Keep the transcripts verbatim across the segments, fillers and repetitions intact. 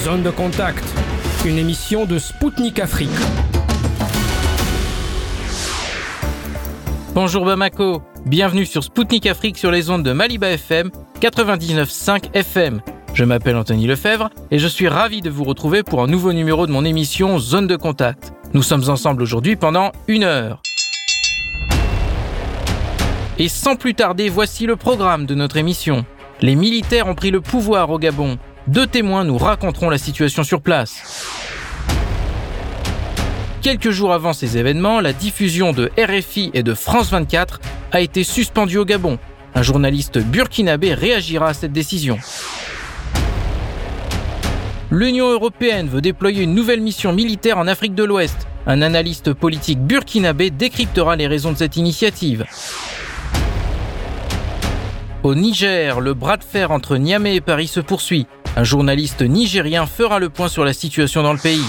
Zone de contact, une émission de Spoutnik Afrique. Bonjour Bamako, bienvenue sur Spoutnik Afrique sur les ondes de Maliba F M, quatre-vingt-dix-neuf virgule cinq F M. Je m'appelle Anthony Lefebvre et je suis ravi de vous retrouver pour un nouveau numéro de mon émission Zone de contact. Nous sommes ensemble aujourd'hui pendant une heure. Et sans plus tarder, voici le programme de notre émission. Les militaires ont pris le pouvoir au Gabon. Deux témoins nous raconteront la situation sur place. Quelques jours avant ces événements, la diffusion de R F I et de France vingt-quatre a été suspendue au Gabon. Un journaliste burkinabé réagira à cette décision. L'Union européenne veut déployer une nouvelle mission militaire en Afrique de l'Ouest. Un analyste politique burkinabé décryptera les raisons de cette initiative. Au Niger, le bras de fer entre Niamey et Paris se poursuit. Un journaliste nigérien fera le point sur la situation dans le pays.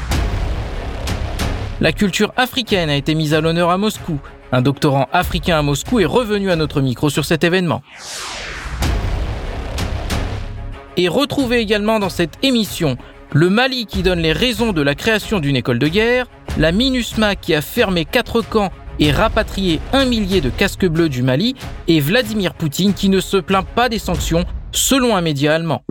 La culture africaine a été mise à l'honneur à Moscou. Un doctorant africain à Moscou est revenu à notre micro sur cet événement. Et retrouvez également dans cette émission le Mali qui donne les raisons de la création d'une école de guerre, la MINUSMA qui a fermé quatre camps et rapatrié un millier de casques bleus du Mali, et Vladimir Poutine qui ne se plaint pas des sanctions, selon un média allemand.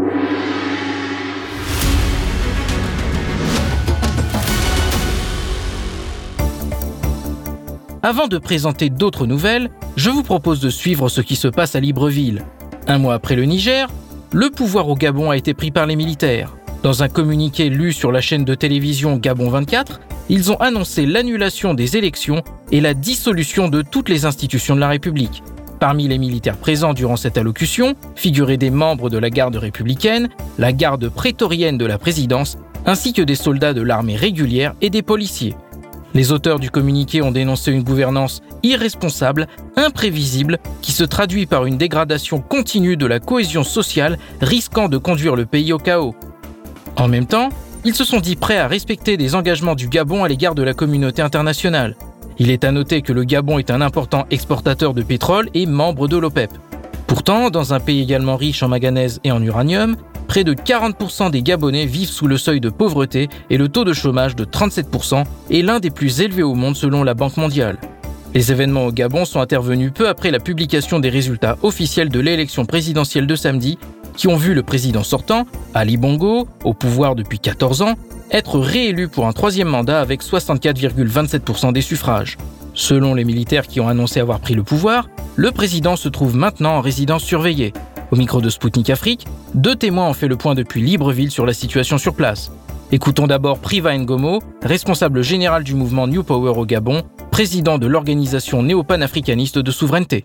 Avant de présenter d'autres nouvelles, je vous propose de suivre ce qui se passe à Libreville. Un mois après le Niger, le pouvoir au Gabon a été pris par les militaires. Dans un communiqué lu sur la chaîne de télévision Gabon vingt-quatre, ils ont annoncé l'annulation des élections et la dissolution de toutes les institutions de la République. Parmi les militaires présents durant cette allocution figuraient des membres de la garde républicaine, la garde prétorienne de la présidence, ainsi que des soldats de l'armée régulière et des policiers. Les auteurs du communiqué ont dénoncé une gouvernance irresponsable, imprévisible, qui se traduit par une dégradation continue de la cohésion sociale, risquant de conduire le pays au chaos. En même temps, ils se sont dit prêts à respecter des engagements du Gabon à l'égard de la communauté internationale. Il est à noter que le Gabon est un important exportateur de pétrole et membre de l'OPEP. Pourtant, dans un pays également riche en manganèse et en uranium, près de quarante pour cent des Gabonais vivent sous le seuil de pauvreté et le taux de chômage de trente-sept pour cent est l'un des plus élevés au monde selon la Banque mondiale. Les événements au Gabon sont intervenus peu après la publication des résultats officiels de l'élection présidentielle de samedi, qui ont vu le président sortant, Ali Bongo, au pouvoir depuis quatorze ans, être réélu pour un troisième mandat avec soixante-quatre virgule vingt-sept pour cent des suffrages. Selon les militaires qui ont annoncé avoir pris le pouvoir, le président se trouve maintenant en résidence surveillée. Au micro de Spoutnik Afrique, deux témoins ont fait le point depuis Libreville sur la situation sur place. Écoutons d'abord Priva Ngomo, responsable général du mouvement New Power au Gabon, président de l'organisation néo-panafricaniste de souveraineté.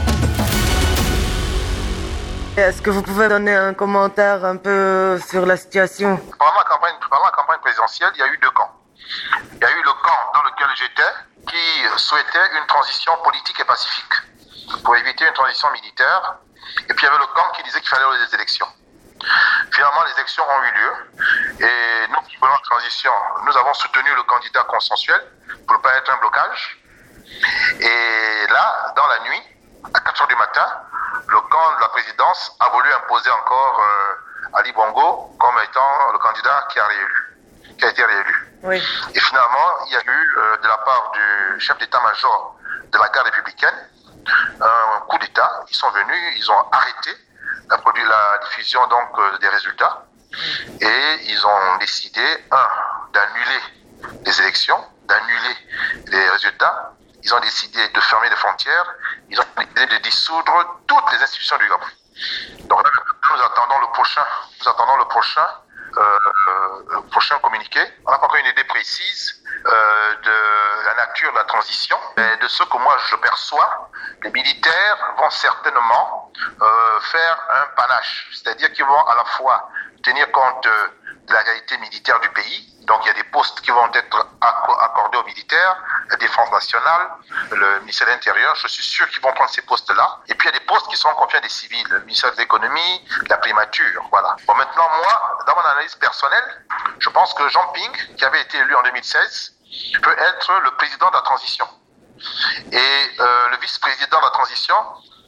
Est-ce que vous pouvez donner un commentaire un peu sur la situation ? Pendant la campagne, pendant la campagne présidentielle, il y a eu deux camps. Il y a eu le camp dans lequel j'étais qui souhaitait une transition politique et pacifique pour éviter une transition militaire. Et puis il y avait le camp qui disait qu'il fallait aller des élections. Finalement, les élections ont eu lieu et nous qui voulons la transition, nous avons soutenu le candidat consensuel pour ne pas être un blocage. Et là, dans la nuit, à quatre heures du matin, le camp de la présidence a voulu imposer encore euh, Ali Bongo comme étant le candidat qui a, réélu, qui a été réélu. Oui. Et finalement, il y a eu euh, de la part du chef d'état-major de la garde républicaine un coup d'État. Ils sont venus, ils ont arrêté la, la diffusion donc euh, des résultats et ils ont décidé, un, d'annuler les élections, d'annuler les résultats. Ils ont décidé de fermer les frontières. Ils ont décidé de dissoudre toutes les institutions du Gabon. Donc là, nous attendons le prochain, nous attendons le prochain, euh, euh, prochain communiqué. On n'a pas encore une idée précise euh, de la nature de la transition, mais de ce que moi je perçois. Les militaires vont certainement euh, faire un panache, c'est-à-dire qu'ils vont à la fois tenir compte de la réalité militaire du pays. Donc il y a des postes qui vont être accordés aux militaires, la défense nationale, le ministère de l'Intérieur, je suis sûr qu'ils vont prendre ces postes-là. Et puis il y a des postes qui seront confiés à des civils, le ministère de l'Économie, la primature, voilà. Bon, maintenant moi, dans mon analyse personnelle, je pense que Jean Ping, qui avait été élu en deux mille seize, peut être le président de la transition. Et euh, le vice-président de la transition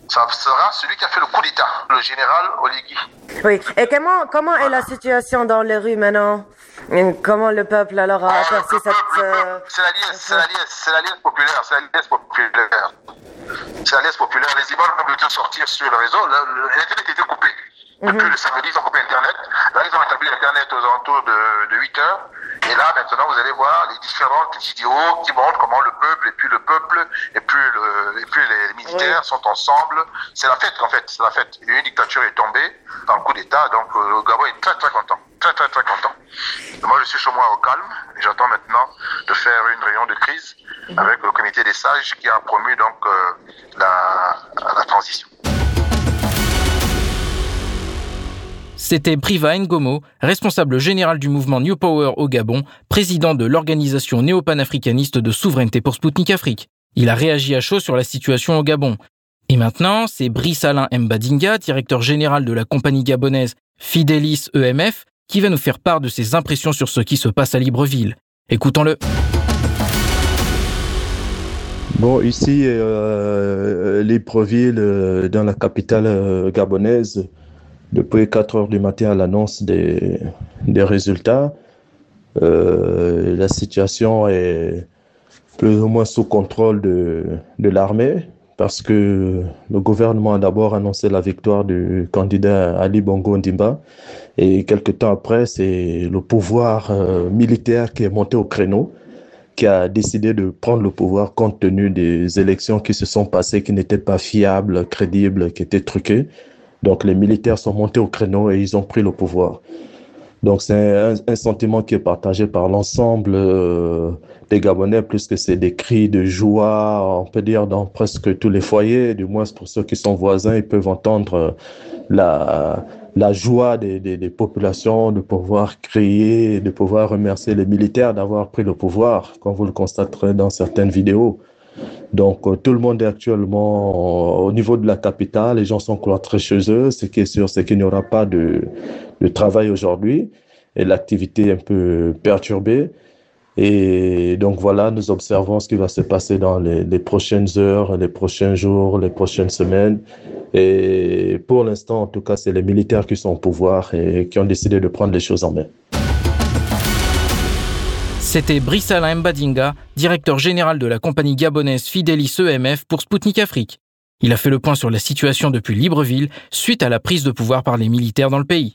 ça sera celui qui a fait le coup d'État, le général Oligui. Oui. Et comment, comment est la situation dans les rues maintenant? Comment le peuple alors a aperçu euh, cette... Euh, c'est la liesse, c'est la liesse, c'est la liesse populaire, c'est la liesse populaire. C'est la liesse populaire. Les images ont pu sortir sur le réseau. L'Internet était coupé. Depuis mm-hmm. le samedi, ils ont coupé Internet. Là, ils ont établi Internet aux alentours de, de huit heures. Et là, maintenant, vous allez voir les différentes vidéos qui montrent comment le peuple, et puis le peuple, et puis, le, et puis les militaires oui. sont ensemble. C'est la fête, en fait. C'est la fête. Une dictature est tombée dans le coup d'État. Donc, le Gabon est très, très content. Très, très, très content. Et moi, je suis chez moi au calme. Et j'attends maintenant de faire une réunion de crise mm-hmm. avec le comité des sages qui a promu donc euh, la, la transition. C'était Briva Ngomo, responsable général du mouvement New Power au Gabon, président de l'organisation néo-panafricaniste de souveraineté pour Spoutnik Afrique. Il a réagi à chaud sur la situation au Gabon. Et maintenant, c'est Brice Alain Mbadinga, directeur général de la compagnie gabonaise Fidelis E M F, qui va nous faire part de ses impressions sur ce qui se passe à Libreville. Écoutons-le. Bon, ici, euh, Libreville, euh, dans la capitale euh, gabonaise, depuis quatre heures du matin à l'annonce des, des résultats, euh, la situation est plus ou moins sous contrôle de, de l'armée parce que le gouvernement a d'abord annoncé la victoire du candidat Ali Bongo Ondimba et quelques temps après, c'est le pouvoir euh, militaire qui est monté au créneau, qui a décidé de prendre le pouvoir compte tenu des élections qui se sont passées, qui n'étaient pas fiables, crédibles, qui étaient truquées. Donc, les militaires sont montés au créneau et ils ont pris le pouvoir. Donc, c'est un, un sentiment qui est partagé par l'ensemble euh, des Gabonais, puisque c'est des cris de joie, on peut dire, dans presque tous les foyers. Du moins, pour ceux qui sont voisins, ils peuvent entendre la, la joie des, des, des populations de pouvoir crier, de pouvoir remercier les militaires d'avoir pris le pouvoir, comme vous le constaterez dans certaines vidéos. Donc, euh, tout le monde est actuellement euh, au niveau de la capitale. Les gens sont cloîtrés chez eux. Ce qui est sûr, c'est qu'il n'y aura pas de, de travail aujourd'hui et l'activité est un peu perturbée. Et donc, voilà, nous observons ce qui va se passer dans les, les prochaines heures, les prochains jours, les prochaines semaines. Et pour l'instant, en tout cas, c'est les militaires qui sont au pouvoir et qui ont décidé de prendre les choses en main. C'était Brice Alain Mbadinga, directeur général de la compagnie gabonaise Fidelis E M F pour Spoutnik Afrique. Il a fait le point sur la situation depuis Libreville suite à la prise de pouvoir par les militaires dans le pays.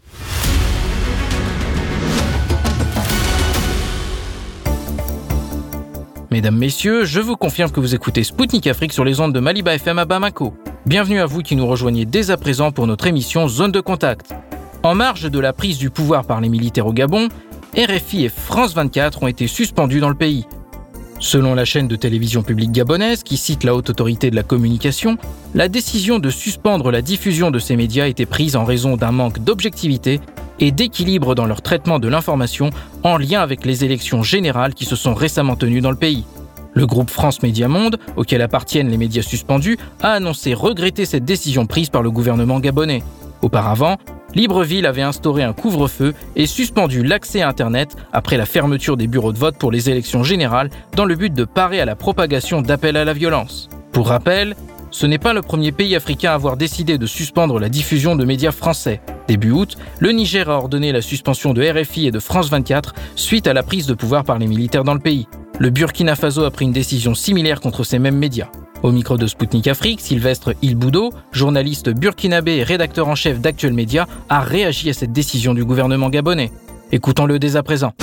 Mesdames, Messieurs, je vous confirme que vous écoutez Spoutnik Afrique sur les ondes de Maliba F M à Bamako. Bienvenue à vous qui nous rejoignez dès à présent pour notre émission Zone de Contact. En marge de la prise du pouvoir par les militaires au Gabon, R F I et France vingt-quatre ont été suspendus dans le pays. Selon la chaîne de télévision publique gabonaise, qui cite la Haute Autorité de la Communication, la décision de suspendre la diffusion de ces médias a été prise en raison d'un manque d'objectivité et d'équilibre dans leur traitement de l'information en lien avec les élections générales qui se sont récemment tenues dans le pays. Le groupe France Média Monde, auquel appartiennent les médias suspendus, a annoncé regretter cette décision prise par le gouvernement gabonais. Auparavant, Libreville avait instauré un couvre-feu et suspendu l'accès à Internet après la fermeture des bureaux de vote pour les élections générales dans le but de parer à la propagation d'appels à la violence. Pour rappel, ce n'est pas le premier pays africain à avoir décidé de suspendre la diffusion de médias français. Début août, le Niger a ordonné la suspension de R F I et de France vingt-quatre suite à la prise de pouvoir par les militaires dans le pays. Le Burkina Faso a pris une décision similaire contre ces mêmes médias. Au micro de Spoutnik Afrique, Sylvestre Ilboudo, journaliste burkinabé et rédacteur en chef d'Actuel Média, a réagi à cette décision du gouvernement gabonais. Écoutons-le dès à présent.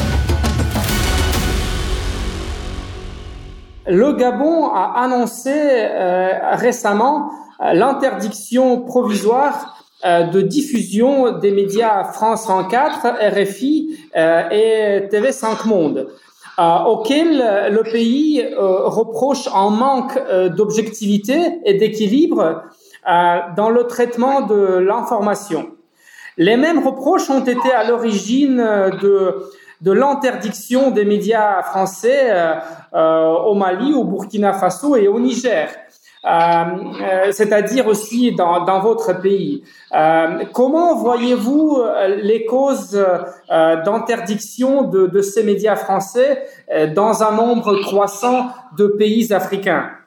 Le Gabon a annoncé euh, récemment euh, l'interdiction provisoire euh, de diffusion des médias France vingt-quatre, R F I euh, et T V cinq Monde. Euh, auquel le pays euh, reproche un manque euh, d'objectivité et d'équilibre euh, dans le traitement de l'information. Les mêmes reproches ont été à l'origine de, de l'interdiction des médias français euh, euh, au Mali, au Burkina Faso et au Niger. Euh, euh, c'est-à-dire aussi dans, dans votre pays. Euh, comment voyez-vous les causes euh, d'interdiction de, de ces médias français euh, dans un nombre croissant de pays africains ?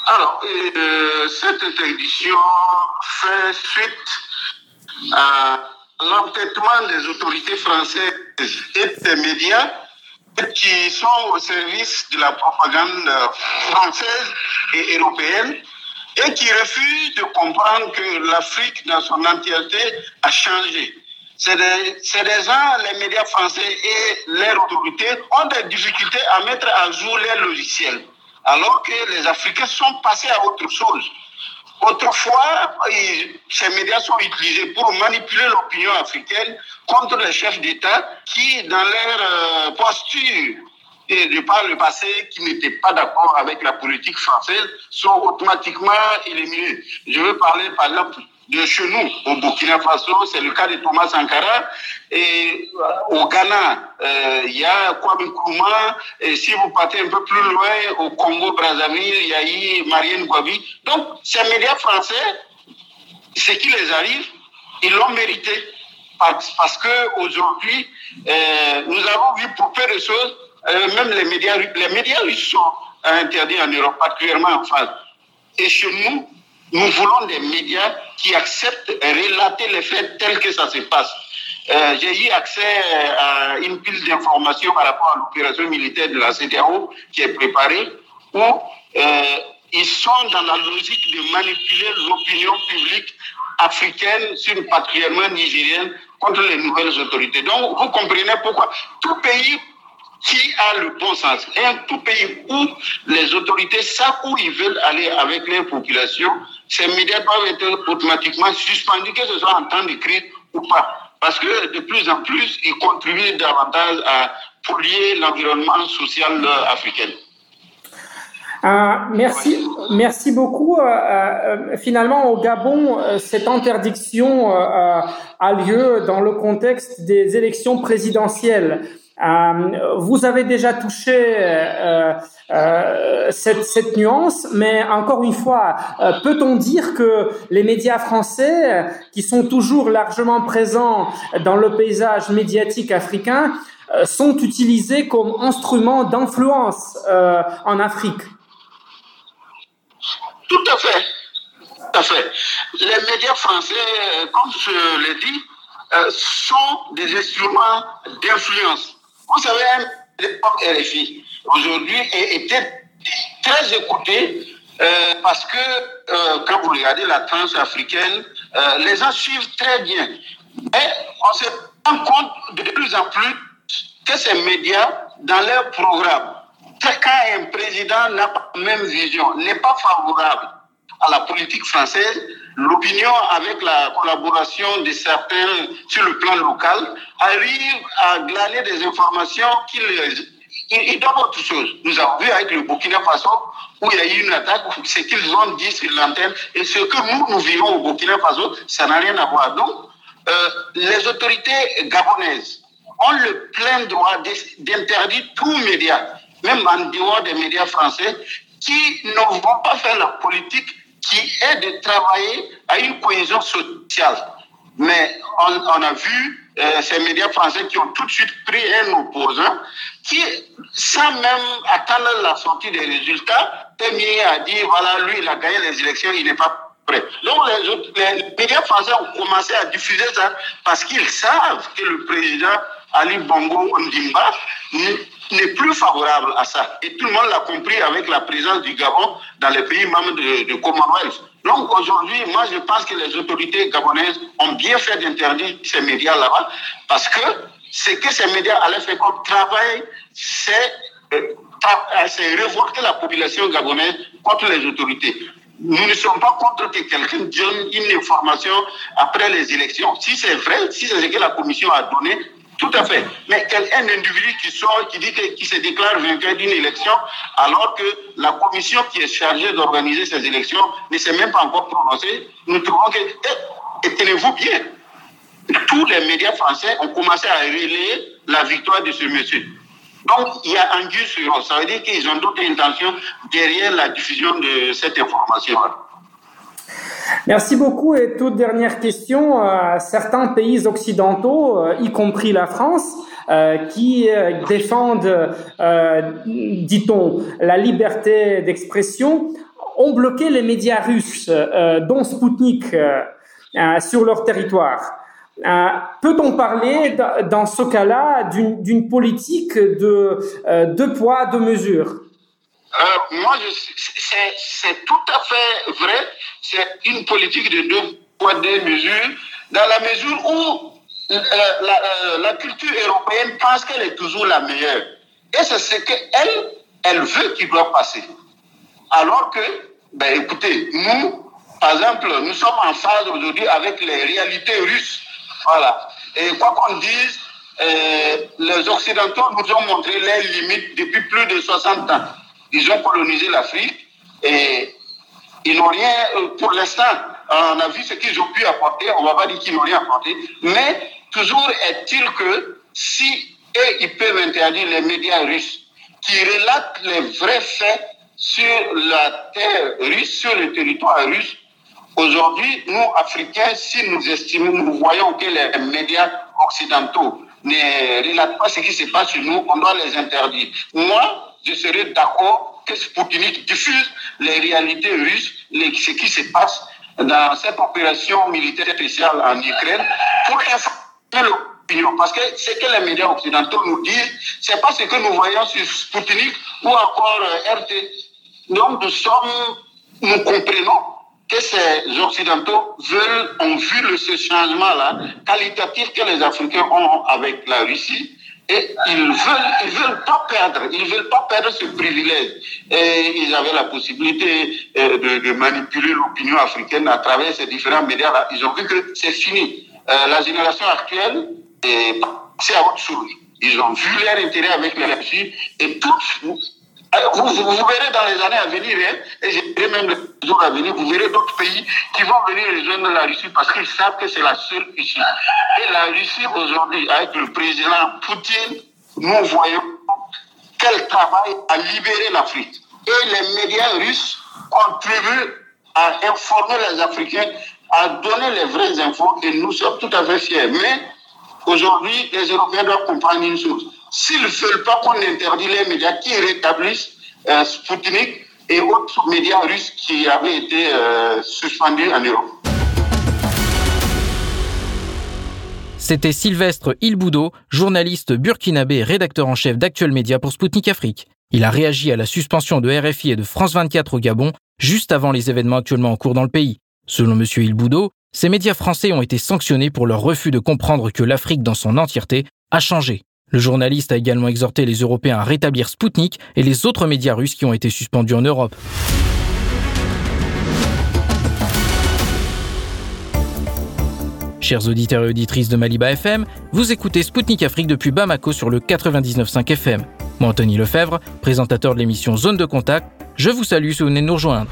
Alors, euh, cette interdiction fait suite à l'entêtement des autorités françaises et des médias qui sont au service de la propagande française et européenne et qui refusent de comprendre que l'Afrique dans son entièreté a changé. C'est des, c'est des gens, les médias français et leurs autorités ont des difficultés à mettre à jour les logiciels, alors que les Africains sont passés à autre chose. Autrefois, ces médias sont utilisés pour manipuler l'opinion africaine contre les chefs d'État qui, dans leur posture et de par le passé, qui n'étaient pas d'accord avec la politique française, sont automatiquement éliminés. Je veux parler par exemple de chez nous, au Burkina Faso, c'est le cas de Thomas Sankara, et au Ghana, euh, il y a Kwame Nkrumah, et si vous partez un peu plus loin, au Congo-Brazzaville, il y a eu Marianne Gwabi. Donc, ces médias français, ce qui les arrive, ils l'ont mérité, parce, parce qu'aujourd'hui, euh, nous avons vu pour peu de choses, euh, même les médias, les médias russes sont interdits en Europe, particulièrement en France. Et chez nous, nous voulons des médias qui acceptent de relater les faits tels que ça se passe. Euh, j'ai eu accès à une pile d'informations par rapport à l'opération militaire de la C E D E A O qui est préparée, où euh, ils sont dans la logique de manipuler l'opinion publique africaine, particulièrement nigérienne, contre les nouvelles autorités. Donc, vous comprenez pourquoi tout pays qui a le bon sens, et un tout pays où les autorités savent où ils veulent aller avec les populations, ces médias doivent être automatiquement suspendus, que ce soit en temps de crise ou pas. Parce que de plus en plus, ils contribuent davantage à polluer l'environnement social africain. Euh, merci, merci beaucoup. Euh, euh, finalement, au Gabon, euh, cette interdiction euh, a lieu dans le contexte des élections présidentielles. Euh, vous avez déjà touché euh, euh, cette, cette nuance, mais encore une fois, euh, peut-on dire que les médias français, qui sont toujours largement présents dans le paysage médiatique africain, euh, sont utilisés comme instruments d'influence euh, en Afrique? Tout à fait, tout à fait. Les médias français, comme je l'ai dit, euh, sont des instruments d'influence. Vous savez, l'époque R F I aujourd'hui était très écouté euh, parce que euh, quand vous regardez la tranche africaine, euh, les gens suivent très bien. Mais on se rend compte de plus en plus que ces médias, dans leur programme, quand un président n'a pas la même vision, n'est pas favorable à la politique française, l'opinion avec la collaboration de certains sur le plan local arrive à glaner des informations qui ils donnent autre chose. Nous avons vu avec le Burkina Faso où il y a eu une attaque, ce qu'ils ont dit sur l'antenne et ce que nous, nous vivons au Burkina Faso, ça n'a rien à voir. Donc, euh, les autorités gabonaises ont le plein droit d'interdire tous médias, même en dehors des médias français, qui ne vont pas faire la politique qui est de travailler à une cohésion sociale. Mais on, on a vu euh, ces médias français qui ont tout de suite pris un opposant qui, sans même attendre la sortie des résultats, est mis à dire, voilà, lui, il a gagné les élections, il n'est pas prêt. Donc les, autres, les médias français ont commencé à diffuser ça parce qu'ils savent que le président Ali Bongo Ondimba n'est plus favorable à ça. Et tout le monde l'a compris avec la présence du Gabon dans les pays membres de, de Commonwealth. Donc aujourd'hui, moi je pense que les autorités gabonaises ont bien fait d'interdire ces médias là-bas parce que ce que ces médias allaient faire comme travail, c'est euh, révolter la population gabonaise contre les autorités. Nous ne sommes pas contre que quelqu'un donne une information après les élections. Si c'est vrai, si c'est ce que la commission a donné, tout à fait. Mais un individu qui sort, qui dit que, qui se déclare vainqueur d'une élection, alors que la commission qui est chargée d'organiser ces élections ne s'est même pas encore prononcée, nous trouvons que, et, et tenez-vous bien, tous les médias français ont commencé à relayer la victoire de ce monsieur. Donc, il y a anguille sur eux. Ça veut dire qu'ils ont d'autres intentions derrière la diffusion de cette information-là. Merci beaucoup. Et toute dernière question, euh, certains pays occidentaux, euh, y compris la France, euh, qui euh, défendent, euh, dit-on, la liberté d'expression, ont bloqué les médias russes, euh, dont Sputnik, euh, euh, sur leur territoire. Euh, peut-on parler d- dans ce cas-là d'une, d'une politique de euh, deux poids, deux mesures? Euh, moi, je, c'est, c'est tout à fait vrai. C'est une politique de deux poids, deux mesures, dans la mesure où la, la, la culture européenne pense qu'elle est toujours la meilleure. Et c'est ce qu'elle elle veut qu'il doit passer. Alors que, ben écoutez, nous, par exemple, nous sommes en phase aujourd'hui avec les réalités russes. Voilà. Et quoi qu'on dise, euh, les Occidentaux nous ont montré leurs limites depuis plus de soixante ans. Ils ont colonisé l'Afrique et ils n'ont rien, pour l'instant, on a vu ce qu'ils ont pu apporter, on ne va pas dire qu'ils n'ont rien apporté, mais toujours est-il que si eux, ils peuvent interdire les médias russes qui relatent les vrais faits sur la terre russe, sur le territoire russe, aujourd'hui, nous, Africains, si nous estimons, nous voyons que les médias occidentaux ne relatent pas ce qui se passe chez nous, on doit les interdire. Moi, je serais d'accord que Sputnik diffuse les réalités russes, les, ce qui se passe dans cette opération militaire spéciale en Ukraine pour informer l'opinion. Parce que ce que les médias occidentaux nous disent, c'est pas ce que nous voyons sur Sputnik ou encore euh, R T. Donc nous sommes, nous comprenons que ces Occidentaux veulent, ont vu le, ce changement-là qualitatif que les Africains ont avec la Russie. Et ils veulent, ils veulent pas perdre, ils veulent pas perdre ce privilège. Et ils avaient la possibilité euh, de, de manipuler l'opinion africaine à travers ces différents médias-là. Ils ont vu que c'est fini. Euh, la génération actuelle est passée à autre chose. Ils ont vu leur intérêt avec la Russie et tous, vous, vous, vous verrez dans les années à venir, hein, et je dirais même les jours à venir, vous verrez d'autres pays qui vont venir rejoindre la Russie parce qu'ils savent que c'est la seule issue. Et la Russie aujourd'hui, avec le président Poutine, nous voyons qu'elle travaille à libérer l'Afrique. Et les médias russes contribuent à informer les Africains, à donner les vraies infos, et nous sommes tout à fait fiers. Mais aujourd'hui, les Européens doivent comprendre une chose. S'ils ne veulent pas qu'on interdise les médias qui rétablissent euh, Sputnik et autres médias russes qui avaient été euh, suspendus en Europe. C'était Sylvestre Ilboudo, journaliste burkinabé et rédacteur en chef d'Actuel Média pour Sputnik Afrique. Il a réagi à la suspension de R F I et de France vingt-quatre au Gabon, juste avant les événements actuellement en cours dans le pays. Selon M. Ilboudo, ces médias français ont été sanctionnés pour leur refus de comprendre que l'Afrique dans son entièreté a changé. Le journaliste a également exhorté les Européens à rétablir Sputnik et les autres médias russes qui ont été suspendus en Europe. Chers auditeurs et auditrices de Maliba F M, vous écoutez Sputnik Afrique depuis Bamako sur le quatre-vingt-dix-neuf virgule cinq F M. Moi, Anthony Lefebvre, présentateur de l'émission Zone de Contact, je vous salue si vous venez de nous rejoindre.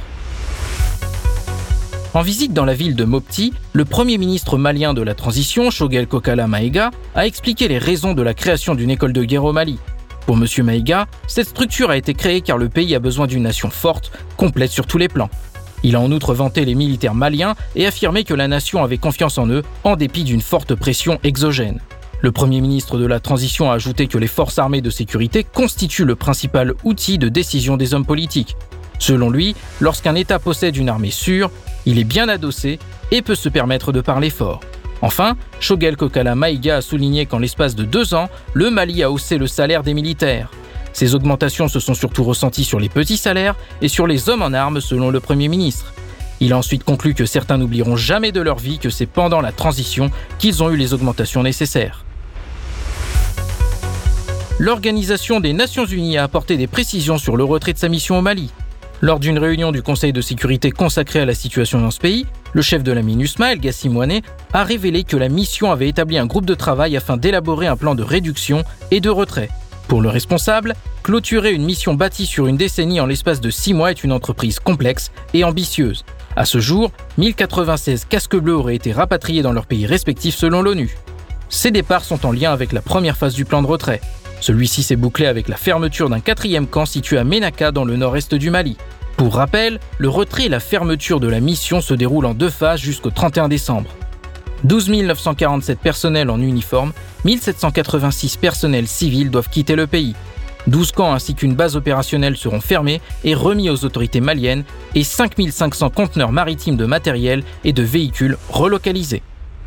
En visite dans la ville de Mopti, le premier ministre malien de la transition, Choguel Kokala Maïga, a expliqué les raisons de la création d'une école de guerre au Mali. Pour M. Maïga, cette structure a été créée car le pays a besoin d'une nation forte, complète sur tous les plans. Il a en outre vanté les militaires maliens et affirmé que la nation avait confiance en eux, en dépit d'une forte pression exogène. Le Premier ministre de la Transition a ajouté que les forces armées de sécurité constituent le principal outil de décision des hommes politiques. Selon lui, lorsqu'un État possède une armée sûre, il est bien adossé et peut se permettre de parler fort. Enfin, Choguel Kokala Maïga a souligné qu'en l'espace de deux ans, le Mali a haussé le salaire des militaires. Ces augmentations se sont surtout ressenties sur les petits salaires et sur les hommes en armes selon le Premier ministre. Il a ensuite conclu que certains n'oublieront jamais de leur vie que c'est pendant la transition qu'ils ont eu les augmentations nécessaires. L'Organisation des Nations Unies a apporté des précisions sur le retrait de sa mission au Mali. Lors d'une réunion du Conseil de sécurité consacrée à la situation dans ce pays, le chef de la MINUSMA, El Gassimouane, a révélé que la mission avait établi un groupe de travail afin d'élaborer un plan de réduction et de retrait. Pour le responsable, clôturer une mission bâtie sur une décennie en l'espace de six mois est une entreprise complexe et ambitieuse. À ce jour, mille quatre-vingt-seize casques bleus auraient été rapatriés dans leurs pays respectifs selon l'ONU. Ces départs sont en lien avec la première phase du plan de retrait. Celui-ci s'est bouclé avec la fermeture d'un quatrième camp situé à Ménaka dans le nord-est du Mali. Pour rappel, le retrait et la fermeture de la mission se déroulent en deux phases jusqu'au trente et un décembre. douze mille neuf cent quarante-sept personnels en uniforme, mille sept cent quatre-vingt-six personnels civils doivent quitter le pays. douze camps ainsi qu'une base opérationnelle seront fermés et remis aux autorités maliennes et cinq mille cinq cents conteneurs maritimes de matériel et de véhicules relocalisés.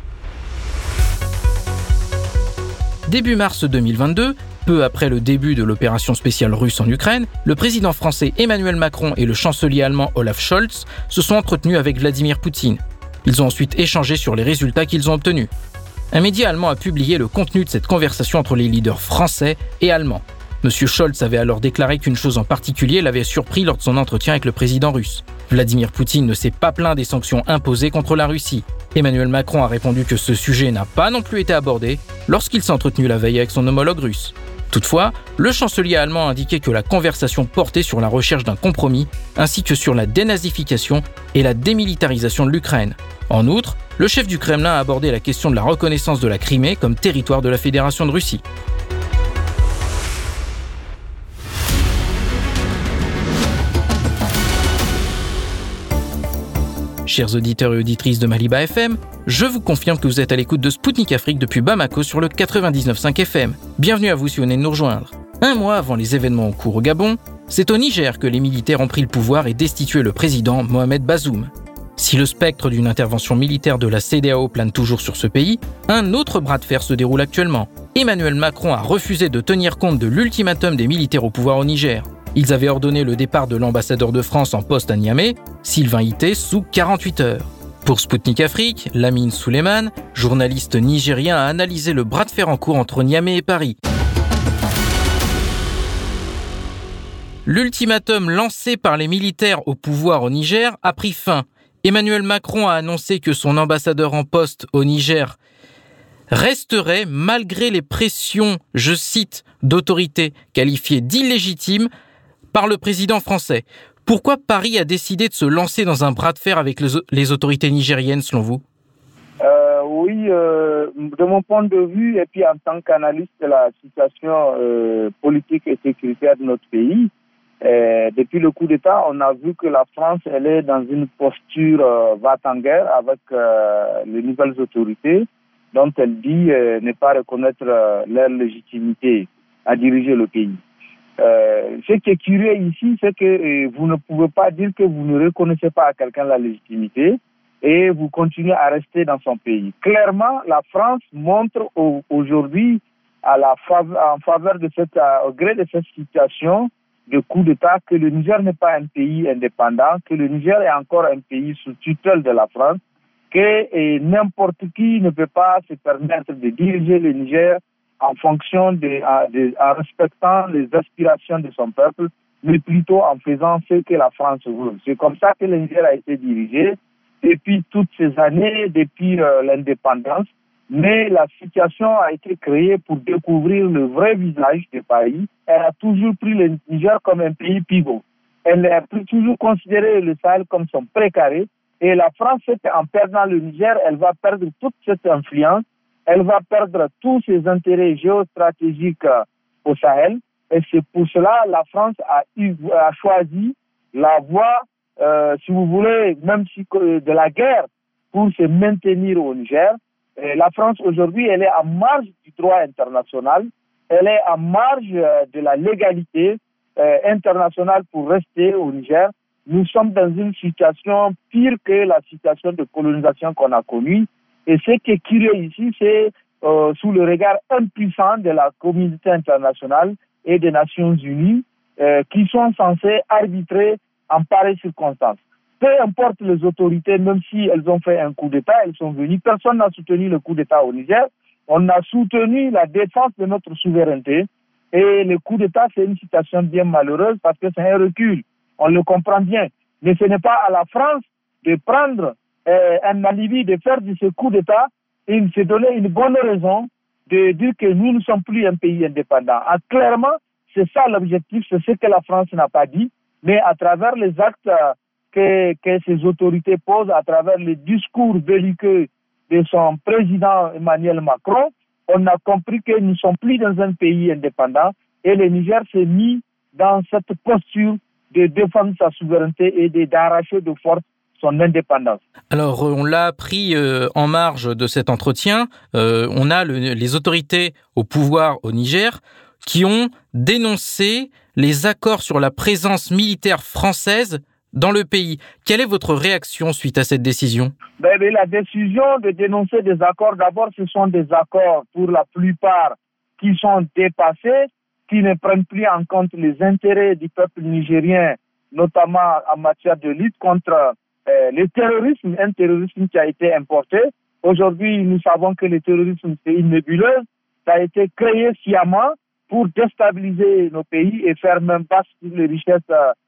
Début mars deux mille vingt-deux, peu après le début de l'opération spéciale russe en Ukraine, le président français Emmanuel Macron et le chancelier allemand Olaf Scholz se sont entretenus avec Vladimir Poutine. Ils ont ensuite échangé sur les résultats qu'ils ont obtenus. Un média allemand a publié le contenu de cette conversation entre les leaders français et allemands. Monsieur Scholz avait alors déclaré qu'une chose en particulier l'avait surpris lors de son entretien avec le président russe. Vladimir Poutine ne s'est pas plaint des sanctions imposées contre la Russie. Emmanuel Macron a répondu que ce sujet n'a pas non plus été abordé lorsqu'il s'est entretenu la veille avec son homologue russe. Toutefois, le chancelier allemand a indiqué que la conversation portait sur la recherche d'un compromis ainsi que sur la dénazification et la démilitarisation de l'Ukraine. En outre, le chef du Kremlin a abordé la question de la reconnaissance de la Crimée comme territoire de la Fédération de Russie. Chers auditeurs et auditrices de Maliba F M, je vous confirme que vous êtes à l'écoute de Spoutnik Afrique depuis Bamako sur le quatre-vingt-dix-neuf virgule cinq F M. Bienvenue à vous si vous venez de nous rejoindre. Un mois avant les événements en cours au Gabon, c'est au Niger que les militaires ont pris le pouvoir et destitué le président Mohamed Bazoum. Si le spectre d'une intervention militaire de la C E D E A O plane toujours sur ce pays, un autre bras de fer se déroule actuellement. Emmanuel Macron a refusé de tenir compte de l'ultimatum des militaires au pouvoir au Niger. Ils avaient ordonné le départ de l'ambassadeur de France en poste à Niamey, Sylvain Ité, sous quarante-huit heures. Pour Spoutnik Afrique, Lamine Souleymane, journaliste nigérien, a analysé le bras de fer en cours entre Niamey et Paris. L'ultimatum lancé par les militaires au pouvoir au Niger a pris fin. Emmanuel Macron a annoncé que son ambassadeur en poste au Niger resterait malgré les pressions, je cite, d'autorités qualifiées d'illégitimes par le président français. Pourquoi Paris a décidé de se lancer dans un bras de fer avec les autorités nigériennes, selon vous ? euh, Oui, euh, de mon point de vue, et puis en tant qu'analyste de la situation euh, politique et sécuritaire de notre pays, euh, depuis le coup d'État, on a vu que la France, elle est dans une posture euh, va-t-en-guerre avec euh, les nouvelles autorités, dont elle dit euh, ne pas reconnaître euh, leur légitimité à diriger le pays. Euh, ce qui est curieux ici, c'est que euh, vous ne pouvez pas dire que vous ne reconnaissez pas à quelqu'un la légitimité et vous continuez à rester dans son pays. Clairement, la France montre au, aujourd'hui, à la faveur, en faveur de cette, au gré de cette situation de coup d'État, que le Niger n'est pas un pays indépendant, que le Niger est encore un pays sous tutelle de la France, que et n'importe qui ne peut pas se permettre de diriger le Niger en fonction de, de, en respectant les aspirations de son peuple, mais plutôt en faisant ce que la France veut. C'est comme ça que le Niger a été dirigé depuis toutes ces années, depuis euh, l'indépendance, mais la situation a été créée pour découvrir le vrai visage du pays. Elle a toujours pris le Niger comme un pays pivot. Elle a toujours considéré le Sahel comme son précaré. Et la France, en perdant le Niger, elle va perdre toute cette influence, elle va perdre tous ses intérêts géostratégiques au Sahel. Et c'est pour cela que la France a, eu, a choisi la voie, euh, si vous voulez, même si de la guerre, pour se maintenir au Niger. Et la France, aujourd'hui, elle est en marge du droit international, elle est en marge de la légalité euh, internationale pour rester au Niger. Nous sommes dans une situation pire que la situation de colonisation qu'on a connue. Et ce qui est curieux ici, c'est euh, sous le regard impuissant de la communauté internationale et des Nations Unies euh, qui sont censées arbitrer en pareilles circonstances. Peu importe les autorités, même si elles ont fait un coup d'État, elles sont venues. Personne n'a soutenu le coup d'État au Niger. On a soutenu la défense de notre souveraineté. Et le coup d'État, c'est une situation bien malheureuse parce que c'est un recul. On le comprend bien. Mais ce n'est pas à la France de prendre euh, un alibi, de faire de ce coup d'État et de se donner une bonne raison de dire que nous ne sommes plus un pays indépendant. Ah, clairement, c'est ça l'objectif, c'est ce que la France n'a pas dit. Mais à travers les actes euh, que, que ces autorités posent, à travers les discours belliqueux de son président Emmanuel Macron, on a compris que nous ne sommes plus dans un pays indépendant et le Niger s'est mis dans cette posture de défendre sa souveraineté et de, d'arracher de force son indépendance. Alors, on l'a appris euh, en marge de cet entretien. Euh, on a le, les autorités au pouvoir au Niger qui ont dénoncé les accords sur la présence militaire française dans le pays. Quelle est votre réaction suite à cette décision ? Ben, mais la décision de dénoncer des accords, d'abord, ce sont des accords pour la plupart qui sont dépassés, qui ne prennent plus en compte les intérêts du peuple nigérien, notamment en matière de lutte contre euh, le terrorisme, un terrorisme qui a été importé. Aujourd'hui, nous savons que le terrorisme, c'est une nébuleuse. Ça a été créé sciemment pour déstabiliser nos pays et faire même basse les richesses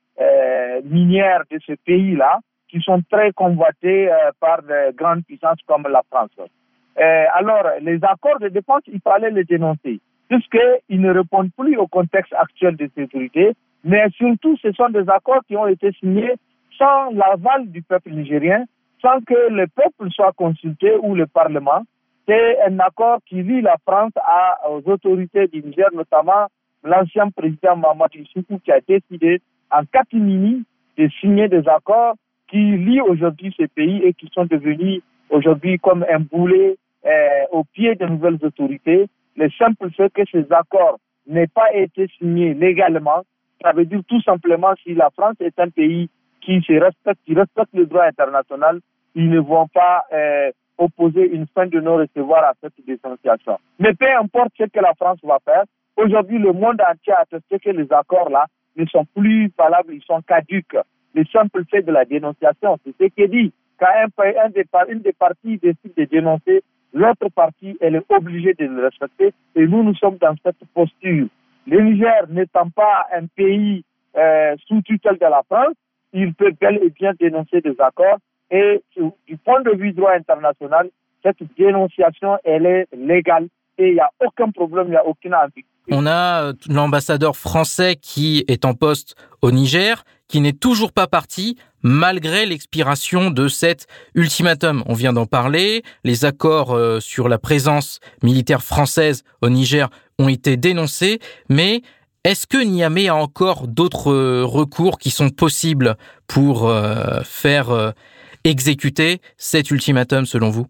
euh, minières de ce pays-là, qui sont très convoités euh, par de grandes puissances comme la France. Euh, alors, les accords de défense, il fallait les dénoncer, puisqu'ils ne répondent plus au contexte actuel de sécurité, mais surtout, ce sont des accords qui ont été signés sans l'aval du peuple nigérien, sans que le peuple soit consulté ou le Parlement. C'est un accord qui lie la France à, aux autorités du Niger, notamment l'ancien président Mahamadou Issoufou, qui a décidé en catimini de signer des accords qui lient aujourd'hui ces pays et qui sont devenus aujourd'hui comme un boulet euh, au pied de nouvelles autorités. Le simple fait que ces accords n'aient pas été signés légalement, ça veut dire tout simplement si la France est un pays qui se respecte, qui respecte le droit international, ils ne vont pas euh, opposer une fin de non-recevoir à cette dénonciation. Mais peu importe ce que la France va faire, aujourd'hui le monde entier a attesté que les accords-là ne sont plus valables, ils sont caduques. Le simple fait de la dénonciation, c'est ce qui est dit. Quand un, un des, une des parties décide de dénoncer, l'autre partie, elle est obligée de le respecter. Et nous, nous sommes dans cette posture. Le Niger n'étant pas un pays euh, sous tutelle de la France, il peut bel et bien dénoncer des accords. Et du point de vue droit international, cette dénonciation, elle est légale. Et il n'y a aucun problème, il n'y a aucune ambiguïté. On a l'ambassadeur français qui est en poste au Niger, qui n'est toujours pas parti, malgré l'expiration de cet ultimatum. On vient d'en parler, les accords euh, sur la présence militaire française au Niger ont été dénoncés, mais est-ce que Niamey a encore d'autres euh, recours qui sont possibles pour euh, faire euh, exécuter cet ultimatum selon vous ?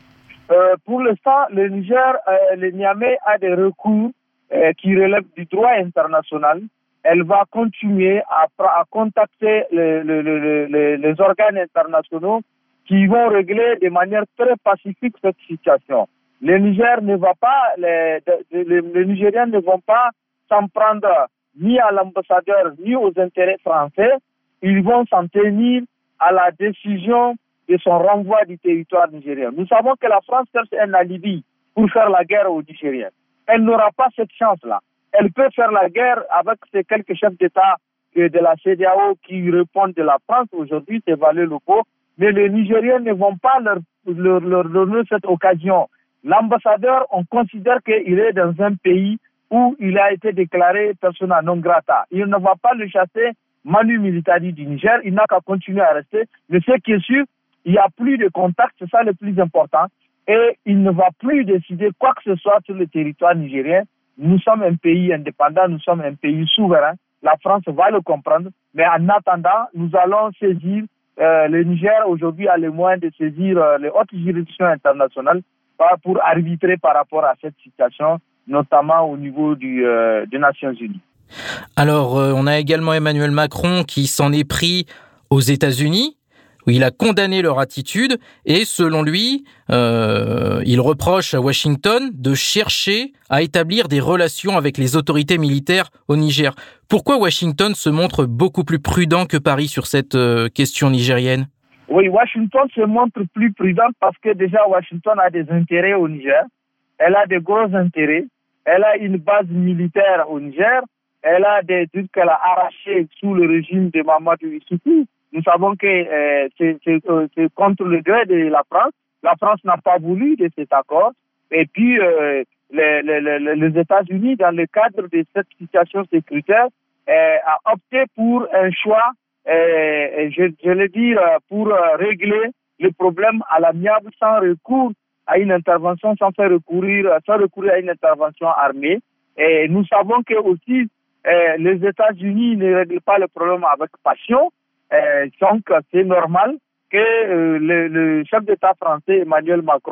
euh, Pour l'instant, le Niger, euh, le Niamey a des recours euh, qui relèvent du droit international. Elle va continuer à, à contacter le, le, le, le, les organes internationaux qui vont régler de manière très pacifique cette situation. Le Niger ne va pas, les, les, les Nigériens ne vont pas s'en prendre ni à l'ambassadeur ni aux intérêts français. Ils vont s'en tenir à la décision de son renvoi du territoire nigérien. Nous savons que la France cherche un alibi pour faire la guerre aux Nigériens. Elle n'aura pas cette chance-là. Elle peut faire la guerre avec ces quelques chefs d'État de la C E D E A O qui répondent de la France aujourd'hui, c'est valeurs locaux, mais les Nigériens ne vont pas leur, leur, leur donner cette occasion. L'ambassadeur, on considère qu'il est dans un pays où il a été déclaré persona non grata. Il ne va pas le chasser manu militari du Niger, il n'a qu'à continuer à rester. Mais ce qui est sûr, il n'y a plus de contact, c'est ça le plus important, et il ne va plus décider quoi que ce soit sur le territoire nigérien. Nous sommes un pays indépendant, nous sommes un pays souverain. La France va le comprendre. Mais en attendant, nous allons saisir, euh, le Niger aujourd'hui a les moyens de saisir euh, les hautes juridictions internationales pour arbitrer par rapport à cette situation, notamment au niveau du, euh, des Nations Unies. Alors, euh, on a également Emmanuel Macron qui s'en est pris aux États-Unis, où il a condamné leur attitude et selon lui, euh, il reproche à Washington de chercher à établir des relations avec les autorités militaires au Niger. Pourquoi Washington se montre beaucoup plus prudent que Paris sur cette euh, question nigérienne ? Oui, Washington se montre plus prudent parce que déjà Washington a des intérêts au Niger. Elle a des gros intérêts. Elle a une base militaire au Niger. Elle a des trucs qu'elle a arrachés sous le régime de Mahamadou Issoufou. Nous savons que euh, c'est, c'est, euh, c'est contre le gré de la France. La France n'a pas voulu de cet accord. Et puis, euh, les, les, les, les États-Unis, dans le cadre de cette situation sécuritaire, euh, a opté pour un choix, euh, je, je veux dire, pour euh, régler le problème à l'amiable sans recours à une intervention, sans faire recourir, sans recourir à une intervention armée. Et nous savons que aussi, euh, les États-Unis ne règlent pas le problème avec passion. Euh, donc, c'est normal que euh, le, le chef d'État français, Emmanuel Macron,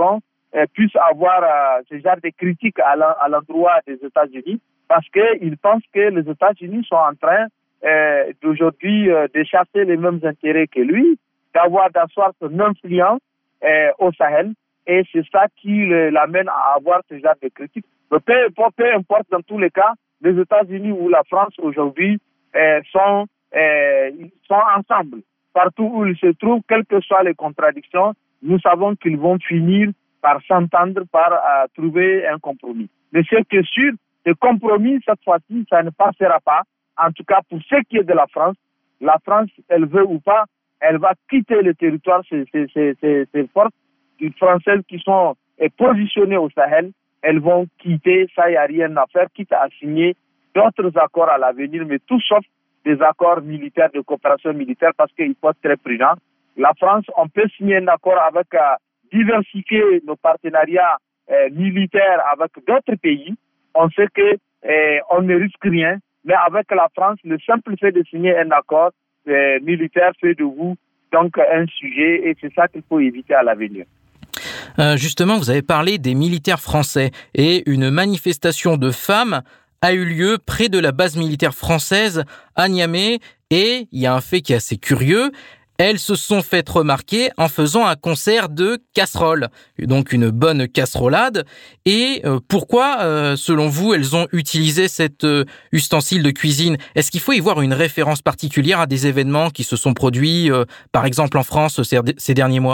euh, puisse avoir euh, ce genre de critiques à, la, à l'endroit des États-Unis, parce qu'ils pensent que les États-Unis sont en train euh, d'aujourd'hui euh, de chasser les mêmes intérêts que lui, d'avoir d'asseoir son influence euh, au Sahel, et c'est ça qui le, l'amène à avoir ce genre de critiques. Mais peu, peu importe, dans tous les cas, les États-Unis ou la France aujourd'hui euh, sont, euh, sont ensemble. Partout où ils se trouvent, quelles que soient les contradictions, nous savons qu'ils vont finir par s'entendre, par euh, trouver un compromis. Mais ce qui est sûr, le compromis, cette fois-ci, ça ne passera pas. En tout cas, pour ce qui est de la France, la France, elle veut ou pas, elle va quitter le territoire, ces, ces, ces, ces, ces forces françaises qui sont positionnées au Sahel, elles vont quitter, ça, il n'y a rien à faire, quitte à signer d'autres accords à l'avenir, mais tout sauf des accords militaires, de coopération militaire, parce qu'il faut être très prudent. La France, on peut signer un accord avec euh, diversifier nos partenariats euh, militaires avec d'autres pays. On sait que euh, on ne risque rien, mais avec la France, le simple fait de signer un accord euh, militaire fait de vous donc un sujet, et c'est ça qu'il faut éviter à l'avenir. Euh, justement, vous avez parlé des militaires français, et une manifestation de femmes a eu lieu près de la base militaire française à Niamey, et il y a un fait qui est assez curieux. Elles se sont faites remarquer en faisant un concert de casseroles, donc une bonne casserolade. Et euh, pourquoi, euh, selon vous, elles ont utilisé cet euh, ustensile de cuisine ? Est-ce qu'il faut y voir une référence particulière à des événements qui se sont produits, euh, par exemple en France, ces, ces derniers mois ?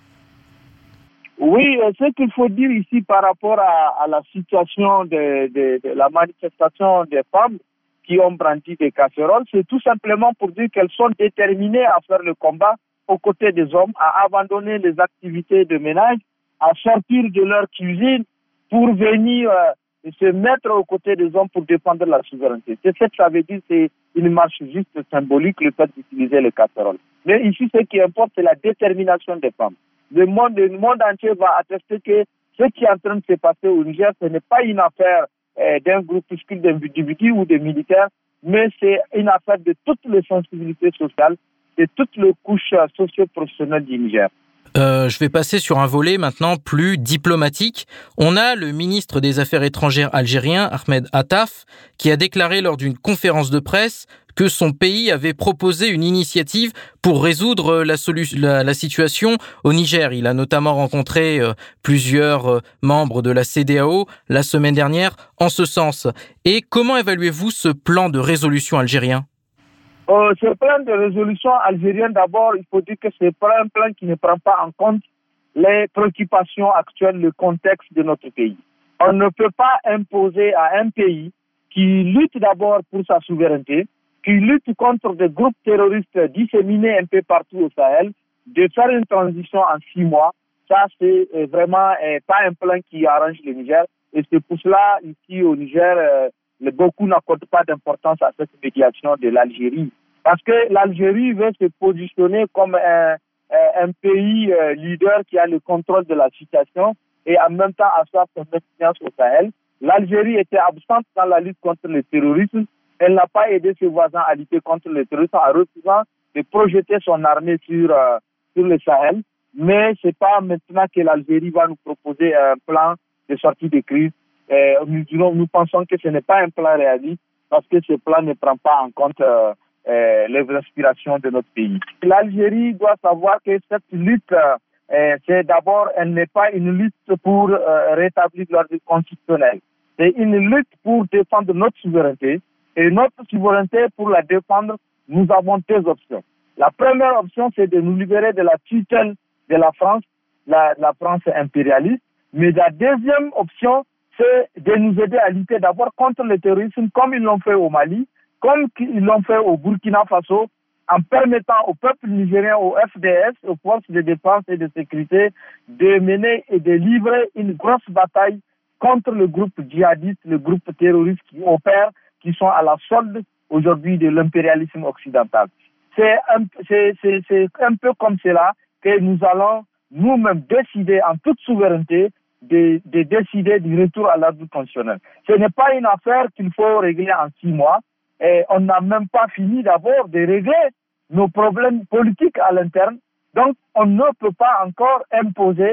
Oui, ce qu'il faut dire ici par rapport à, à la situation de, de, de la manifestation des femmes qui ont brandi des casseroles, c'est tout simplement pour dire qu'elles sont déterminées à faire le combat aux côtés des hommes, à abandonner les activités de ménage, à sortir de leur cuisine pour venir euh, se mettre aux côtés des hommes pour défendre la souveraineté. C'est ce que ça veut dire, c'est une marche juste symbolique, le fait d'utiliser les casseroles. Mais ici, ce qui importe, c'est la détermination des femmes. Le monde, le monde entier va attester que ce qui est en train de se passer au Niger, ce n'est pas une affaire euh, d'un groupuscule d'individus ou de militaires, mais c'est une affaire de toutes les sensibilités sociales, de toutes les couches socio-professionnelles du Niger. Euh, je vais passer sur un volet maintenant plus diplomatique. On a le ministre des Affaires étrangères algérien, Ahmed Attaf, qui a déclaré lors d'une conférence de presse que son pays avait proposé une initiative pour résoudre la, solu- la, la situation au Niger. Il a notamment rencontré euh, plusieurs euh, membres de la C E D A O la semaine dernière en ce sens. Et comment évaluez-vous ce plan de résolution algérien ? Euh, ce plan de résolution algérien, d'abord, il faut dire que ce n'est pas un plan qui ne prend pas en compte les préoccupations actuelles, le contexte de notre pays. On ne peut pas imposer à un pays qui lutte d'abord pour sa souveraineté, qui lutte contre des groupes terroristes disséminés un peu partout au Sahel, de faire une transition en six mois. Ça, c'est vraiment euh, pas un plan qui arrange le Niger. Et c'est pour cela, ici au Niger, euh, beaucoup n'accordent pas d'importance à cette médiation de l'Algérie. Parce que l'Algérie veut se positionner comme un, un pays euh, leader qui a le contrôle de la situation et en même temps asseoir son influence au Sahel. L'Algérie était absente dans la lutte contre le terrorisme. Elle n'a pas aidé ses voisins à lutter contre le terrorisme en refusant de projeter son armée sur, euh, sur le Sahel. Mais ce n'est pas maintenant que l'Algérie va nous proposer un plan de sortie de crise. Et nous, disons, nous pensons que ce n'est pas un plan réaliste parce que ce plan ne prend pas en compte euh, euh, les aspirations de notre pays. L'Algérie doit savoir que cette lutte, euh, c'est d'abord, elle n'est pas une lutte pour euh, rétablir l'ordre constitutionnel. C'est une lutte pour défendre notre souveraineté. Et notre souveraineté, pour la défendre, nous avons deux options. La première option, c'est de nous libérer de la tutelle de la France, la, la France impérialiste. Mais la deuxième option, c'est de nous aider à lutter d'abord contre le terrorisme, comme ils l'ont fait au Mali, comme ils l'ont fait au Burkina Faso, en permettant au peuple nigérien, au F D S, aux forces de défense et de sécurité, de mener et de livrer une grosse bataille contre le groupe djihadiste, le groupe terroriste qui opère, qui sont à la solde aujourd'hui de l'impérialisme occidental. C'est un, c'est, c'est, c'est un peu comme cela que nous allons nous-mêmes décider en toute souveraineté de, de décider du retour à l'ordre constitutionnel. Ce n'est pas une affaire qu'il faut régler en six mois. Et on n'a même pas fini d'abord de régler nos problèmes politiques à l'interne. Donc, on ne peut pas encore imposer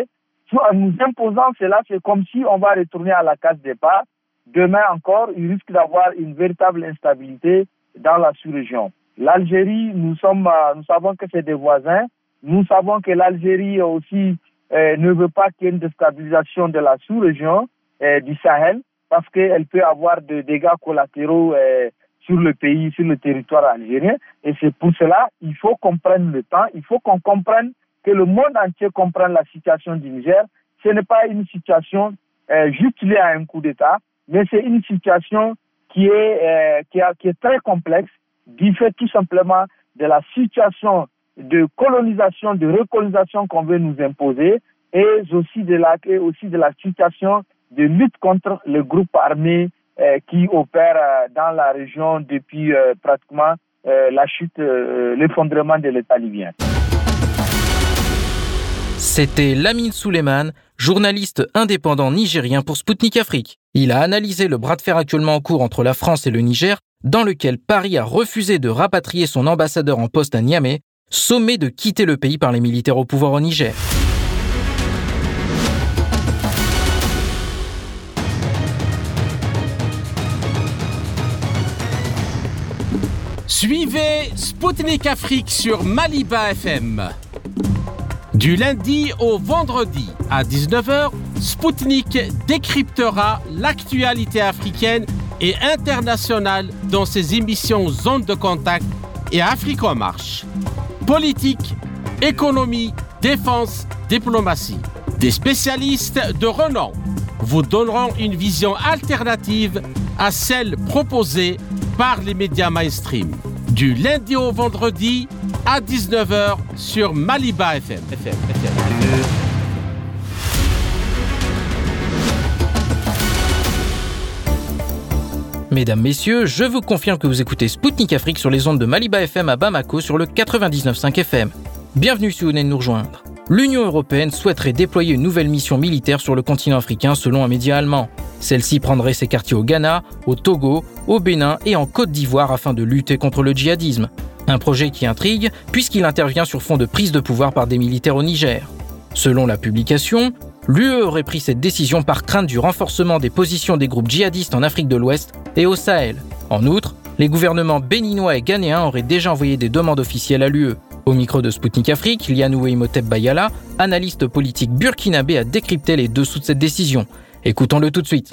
en nous imposant cela, c'est comme si on va retourner à la case départ. Demain encore, il risque d'avoir une véritable instabilité dans la sous-région. L'Algérie, nous sommes, nous savons que c'est des voisins. Nous savons que l'Algérie aussi euh, ne veut pas qu'il y ait une déstabilisation de la sous-région euh, du Sahel, parce qu'elle peut avoir des dégâts collatéraux euh, sur le pays, sur le territoire algérien. Et c'est pour cela qu'il faut qu'on prenne le temps, il faut qu'on comprenne, que le monde entier comprenne la situation du Niger. Ce n'est pas une situation euh, juste liée à un coup d'État, mais c'est une situation qui est, euh, qui, a, qui est très complexe, du fait tout simplement de la situation de colonisation, de recolonisation qu'on veut nous imposer, et aussi de la, et aussi de la situation de lutte contre les groupes armés euh, qui opèrent euh, dans la région depuis euh, pratiquement euh, la chute, euh, l'effondrement de l'État libyen. C'était Lamine Souleymane, journaliste indépendant nigérien pour Spoutnik Afrique. Il a analysé le bras de fer actuellement en cours entre la France et le Niger, dans lequel Paris a refusé de rapatrier son ambassadeur en poste à Niamey, sommé de quitter le pays par les militaires au pouvoir au Niger. Suivez Spoutnik Afrique sur Maliba F M. Du lundi au vendredi à dix-neuf heures, Spoutnik décryptera l'actualité africaine et internationale dans ses émissions Zone de Contact et Afrique en Marche. Politique, économie, défense, diplomatie. Des spécialistes de renom vous donneront une vision alternative à celle proposée par les médias mainstream. Du lundi au vendredi à dix-neuf heures sur Maliba F M. F M, F M. Mesdames, Messieurs, je vous confirme que vous écoutez Spoutnik Afrique sur les ondes de Maliba F M à Bamako sur le quatre-vingt-dix-neuf virgule cinq F M. Bienvenue si vous venez de nous rejoindre. L'Union européenne souhaiterait déployer une nouvelle mission militaire sur le continent africain selon un média allemand. Celle-ci prendrait ses quartiers au Ghana, au Togo, au Bénin et en Côte d'Ivoire afin de lutter contre le djihadisme. Un projet qui intrigue puisqu'il intervient sur fond de prise de pouvoir par des militaires au Niger. Selon la publication, l'U E aurait pris cette décision par crainte du renforcement des positions des groupes djihadistes en Afrique de l'Ouest et au Sahel. En outre, les gouvernements béninois et ghanéens auraient déjà envoyé des demandes officielles à l'U E. Au micro de Spoutnik Afrique, Lianou Imhotep Bayala, analyste politique burkinabé, a décrypté les dessous de cette décision. Écoutons-le tout de suite.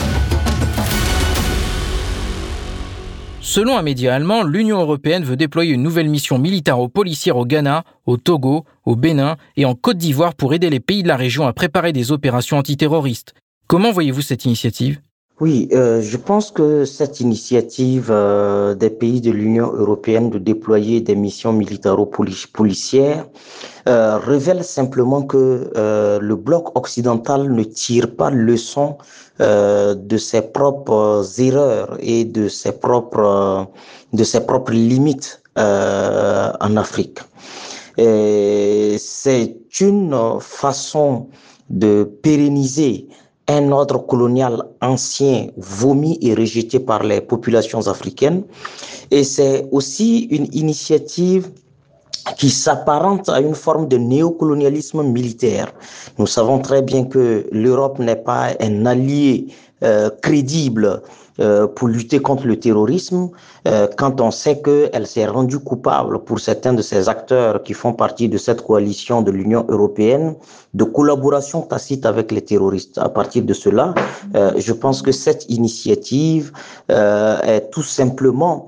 Selon un média allemand, l'Union européenne veut déployer une nouvelle mission militaro-policière au Ghana, au Togo, au Bénin et en Côte d'Ivoire pour aider les pays de la région à préparer des opérations antiterroristes. Comment voyez-vous cette initiative ? Oui, euh, je pense que cette initiative euh, des pays de l'Union européenne de déployer des missions militaro-policières euh, révèle simplement que euh, le bloc occidental ne tire pas leçon euh, de ses propres erreurs et de ses propres euh, de ses propres limites euh, en Afrique. Et c'est une façon de pérenniser un ordre colonial ancien, vomi et rejeté par les populations africaines. Et c'est aussi une initiative qui s'apparente à une forme de néocolonialisme militaire. Nous savons très bien que l'Europe n'est pas un allié euh, crédible euh, pour lutter contre le terrorisme, euh, quand on sait qu'elle s'est rendue coupable pour certains de ces acteurs qui font partie de cette coalition de l'Union européenne de collaboration tacite avec les terroristes. À partir de cela, euh, je pense que cette initiative euh, est tout simplement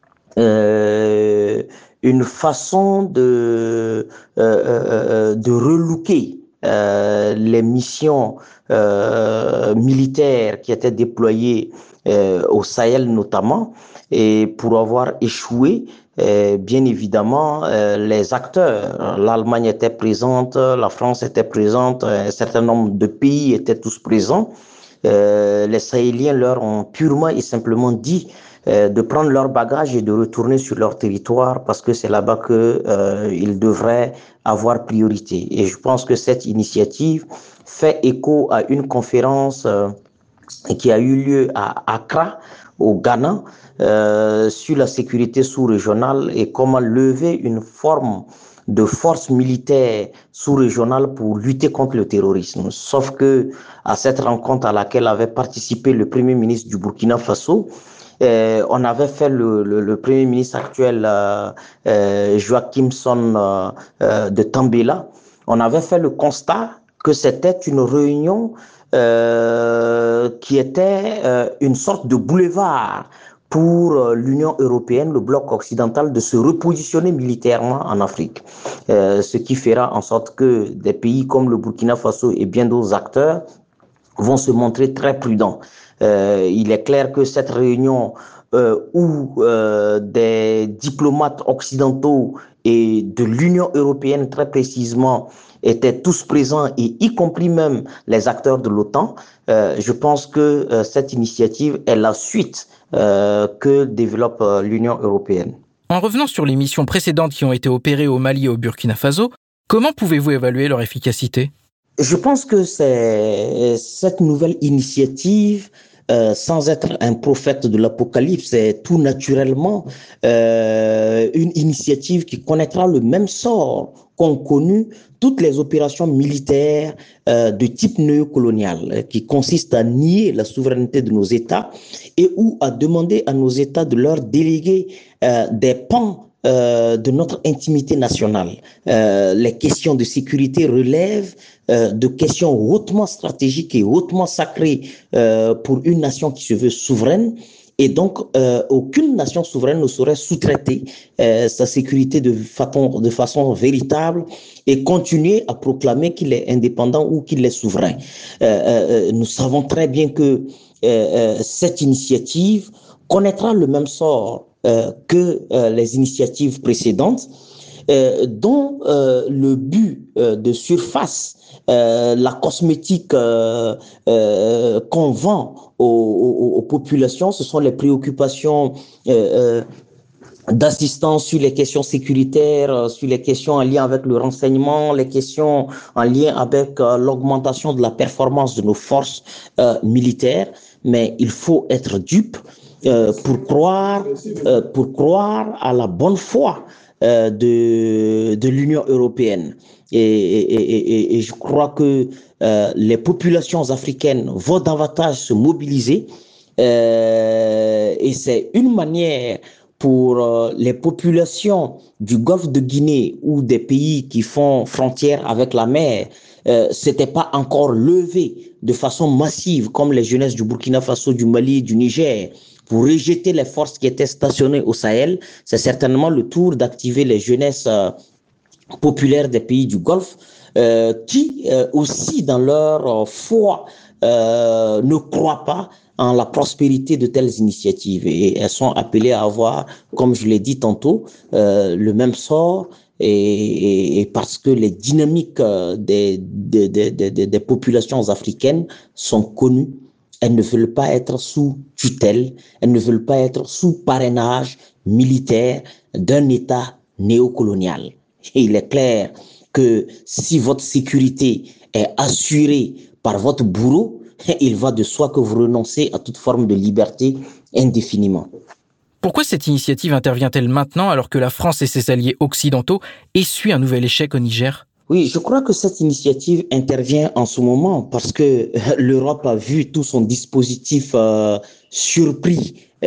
euh, une façon de, euh, euh, de relooker euh, les missions euh, militaires qui étaient déployées euh, au Sahel notamment, et pour avoir échoué, euh, bien évidemment, euh, les acteurs, l'Allemagne était présente, la France était présente, un certain nombre de pays étaient tous présents. Euh, les Sahéliens leur ont purement et simplement dit de prendre leur bagage et de retourner sur leur territoire parce que c'est là-bas que euh, ils devraient avoir priorité. Et je pense que cette initiative fait écho à une conférence euh, qui a eu lieu à Accra, au Ghana, euh, sur la sécurité sous-régionale et comment lever une forme de forces militaires sous-régionales pour lutter contre le terrorisme. Sauf que à cette rencontre à laquelle avait participé le Premier ministre du Burkina Faso, Euh, on avait fait le, le, le Premier ministre actuel, euh, euh, Joachim Son euh, euh, de Tambela, on avait fait le constat que c'était une réunion euh, qui était euh, une sorte de boulevard pour euh, l'Union européenne, le bloc occidental, de se repositionner militairement en Afrique. Euh, ce qui fera en sorte que des pays comme le Burkina Faso et bien d'autres acteurs vont se montrer très prudents. Euh, il est clair que cette réunion euh, où euh, des diplomates occidentaux et de l'Union européenne très précisément étaient tous présents, et y compris même les acteurs de l'OTAN, euh, je pense que euh, cette initiative est la suite euh, que développe euh, l'Union européenne. En revenant sur les missions précédentes qui ont été opérées au Mali et au Burkina Faso, comment pouvez-vous évaluer leur efficacité ? Je pense que c'est cette nouvelle initiative, euh, sans être un prophète de l'apocalypse, c'est tout naturellement euh, une initiative qui connaîtra le même sort qu'ont connu toutes les opérations militaires euh, de type néocolonial, qui consistent à nier la souveraineté de nos États et ou à demander à nos États de leur déléguer euh, des pans Euh, de notre intimité nationale. Euh, les questions de sécurité relèvent euh, de questions hautement stratégiques et hautement sacrées euh, pour une nation qui se veut souveraine. Et donc, euh, aucune nation souveraine ne saurait sous-traiter euh, sa sécurité de façon, de façon véritable et continuer à proclamer qu'il est indépendant ou qu'il est souverain. Euh, euh, nous savons très bien que euh, euh, cette initiative connaîtra le même sort Euh, que euh, les initiatives précédentes, euh, dont euh, le but euh, de surface, euh, la cosmétique euh, euh, qu'on vend aux, aux, aux populations, ce sont les préoccupations euh, euh, d'assistance sur les questions sécuritaires, sur les questions en lien avec le renseignement, les questions en lien avec euh, l'augmentation de la performance de nos forces euh, militaires. Mais il faut être dupe Euh, pour croire, euh, pour croire à la bonne foi euh, de, de l'Union européenne. Et, et, et, et je crois que euh, les populations africaines vont davantage se mobiliser euh, et c'est une manière pour euh, les populations du golfe de Guinée ou des pays qui font frontière avec la mer, euh, s'étaient pas encore levés de façon massive comme les jeunesses du Burkina Faso, du Mali, du Niger, pour rejeter les forces qui étaient stationnées au Sahel. C'est certainement le tour d'activer les jeunesses euh, populaires des pays du Golfe euh, qui euh, aussi dans leur euh, foi euh, ne croient pas en la prospérité de telles initiatives et elles sont appelées à avoir, comme je l'ai dit tantôt, euh, le même sort. Et, et parce que les dynamiques des, des, des, des, des populations africaines sont connues. Elles ne veulent pas être sous tutelle, elles ne veulent pas être sous parrainage militaire d'un État néocolonial. Et il est clair que si votre sécurité est assurée par votre bourreau, il va de soi que vous renoncez à toute forme de liberté indéfiniment. Pourquoi cette initiative intervient-elle maintenant alors que la France et ses alliés occidentaux essuient un nouvel échec au Niger ? Oui, je crois que cette initiative intervient en ce moment parce que l'Europe a vu tout son dispositif euh, surpris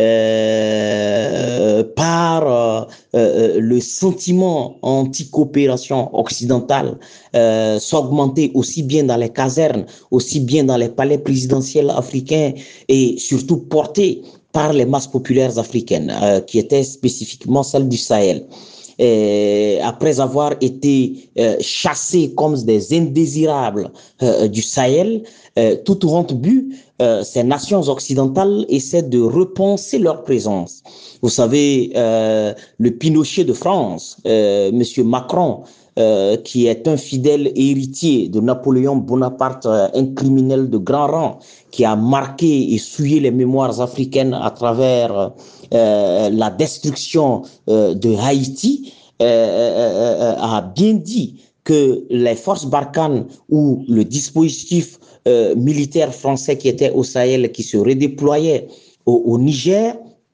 euh, par euh, euh, le sentiment anti-coopération occidentale euh, s'augmenter aussi bien dans les casernes, aussi bien dans les palais présidentiels africains et surtout porté par les masses populaires africaines euh, qui étaient spécifiquement celles du Sahel. Et après avoir été euh, chassés comme des indésirables euh, du Sahel, euh, tout au but, euh, ces nations occidentales essaient de repenser leur présence. Vous savez, euh, le Pinochet de France, euh, Monsieur Macron, euh, qui est un fidèle héritier de Napoléon Bonaparte, euh, un criminel de grand rang, qui a marqué et souillé les mémoires africaines à travers euh, la destruction euh, de Haïti, euh, euh, a bien dit que les forces Barkhane ou le dispositif euh, militaire français qui était au Sahel, qui se redéployait au, au Niger,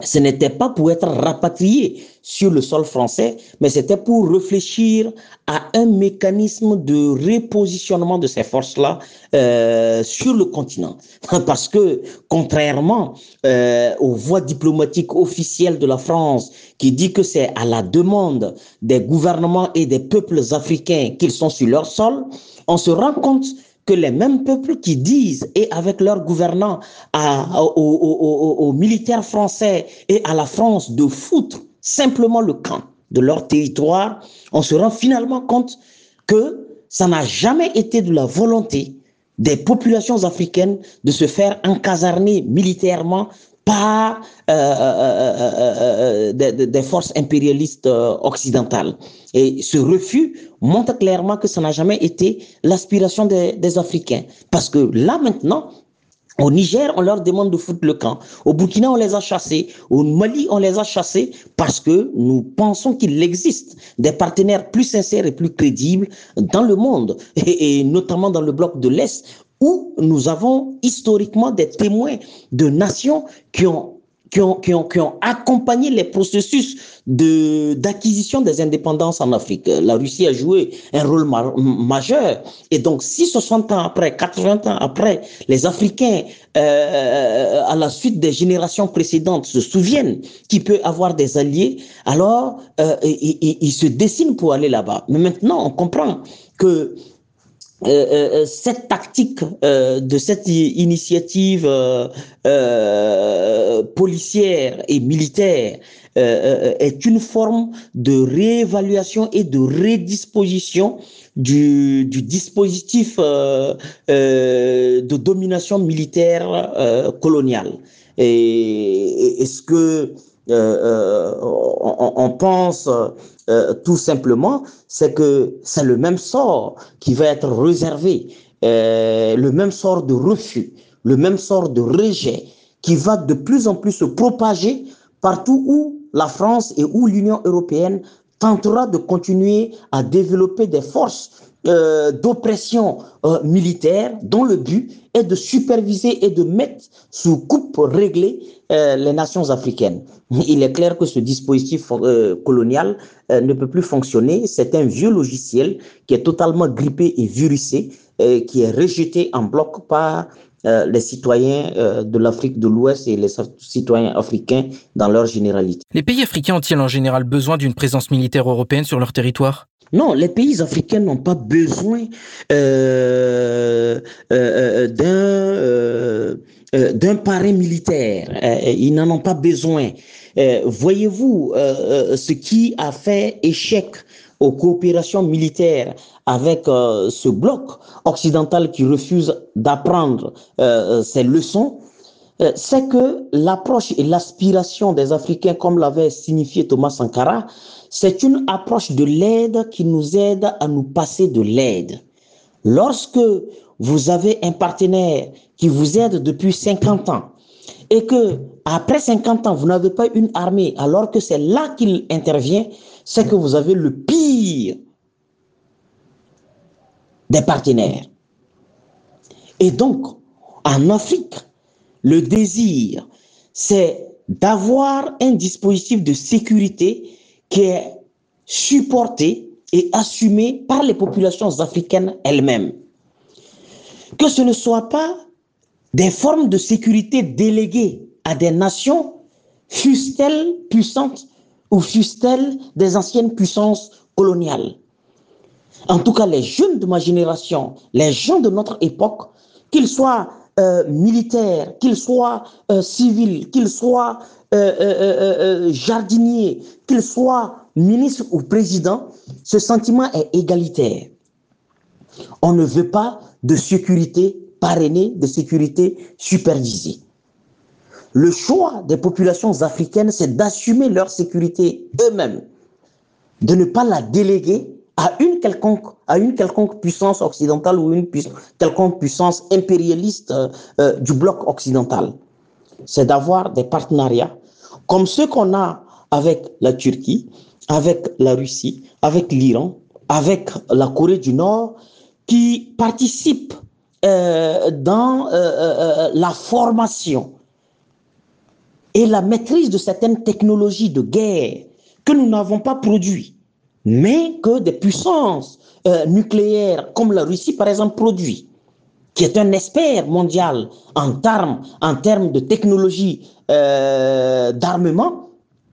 ce n'était pas pour être rapatriés sur le sol français, mais c'était pour réfléchir à un mécanisme de repositionnement de ces forces-là euh, sur le continent. Parce que, contrairement euh, aux voies diplomatiques officielles de la France, qui dit que c'est à la demande des gouvernements et des peuples africains qu'ils sont sur leur sol, on se rend compte que les mêmes peuples qui disent, et avec leurs gouvernants, à, à, aux, aux, aux militaires français et à la France de foutre simplement le camp de leur territoire, on se rend finalement compte que ça n'a jamais été de la volonté des populations africaines de se faire encaserner militairement par euh, euh, euh, euh, des, des forces impérialistes euh, occidentales. Et ce refus montre clairement que ça n'a jamais été l'aspiration des, des Africains. Parce que là maintenant, au Niger, on leur demande de foutre le camp. Au Burkina, on les a chassés. Au Mali, on les a chassés parce que nous pensons qu'il existe des partenaires plus sincères et plus crédibles dans le monde, et, et notamment dans le bloc de l'Est, où nous avons historiquement des témoins de nations qui ont, qui ont, qui ont, qui ont accompagné les processus de, d'acquisition des indépendances en Afrique. La Russie a joué un rôle ma- majeur. Et donc, si soixante ans après, quatre-vingts ans après, les Africains, euh, à la suite des générations précédentes, se souviennent qu'il peut avoir des alliés, alors euh, ils, ils se dessinent pour aller là-bas. Mais maintenant, on comprend que Euh, euh, cette tactique euh, de cette initiative euh, euh, policière et militaire euh, est une forme de réévaluation et de redisposition du, du dispositif euh, euh, de domination militaire euh, coloniale. Et est-ce que euh, euh, on, on pense Euh, tout simplement, c'est que c'est le même sort qui va être réservé, euh, le même sort de refus, le même sort de rejet qui va de plus en plus se propager partout où la France et où l'Union européenne tentera de continuer à développer des forces euh, d'oppression euh, militaire dont le but est de superviser et de mettre sous coupe réglée euh, les nations africaines. Il est clair que ce dispositif euh, colonial euh, ne peut plus fonctionner. C'est un vieux logiciel qui est totalement grippé et virusé, euh, qui est rejeté en bloc par euh, les citoyens euh, de l'Afrique de l'Ouest et les citoyens africains dans leur généralité. Les pays africains ont-ils en général besoin d'une présence militaire européenne sur leur territoire ? Non, les pays africains n'ont pas besoin euh, euh, d'un, euh, euh, d'un parrain militaire. Euh, ils n'en ont pas besoin. Euh, voyez-vous, euh, ce qui a fait échec aux coopérations militaires avec euh, ce bloc occidental qui refuse d'apprendre euh, ces leçons, euh, c'est que l'approche et l'aspiration des Africains, comme l'avait signifié Thomas Sankara, c'est une approche de l'aide qui nous aide à nous passer de l'aide. Lorsque vous avez un partenaire qui vous aide depuis cinquante ans et que après cinquante ans, vous n'avez pas une armée alors que c'est là qu'il intervient, c'est que vous avez le pire des partenaires. Et donc, en Afrique, le désir, c'est d'avoir un dispositif de sécurité qui est supporté et assumé par les populations africaines elles-mêmes. Que ce ne soit pas des formes de sécurité déléguées à des nations, fussent-elles puissantes ou fussent-elles des anciennes puissances coloniales. En tout cas, les jeunes de ma génération, les gens de notre époque, qu'ils soient euh, militaires, qu'ils soient euh, civils, qu'ils soient euh, euh, euh, jardiniers, qu'ils soient ministres ou présidents, ce sentiment est égalitaire. On ne veut pas de sécurité parrainée, de sécurité supervisée. Le choix des populations africaines, c'est d'assumer leur sécurité eux-mêmes, de ne pas la déléguer à une quelconque, à une quelconque puissance occidentale ou une puissance, quelconque puissance impérialiste euh, euh, du bloc occidental. C'est d'avoir des partenariats comme ceux qu'on a avec la Turquie, avec la Russie, avec l'Iran, avec la Corée du Nord, qui participent euh, dans euh, euh, la formation et la maîtrise de certaines technologies de guerre que nous n'avons pas produites, mais que des puissances euh, nucléaires comme la Russie, par exemple, produit, qui est un expert mondial en termes, en termes de technologie euh, d'armement,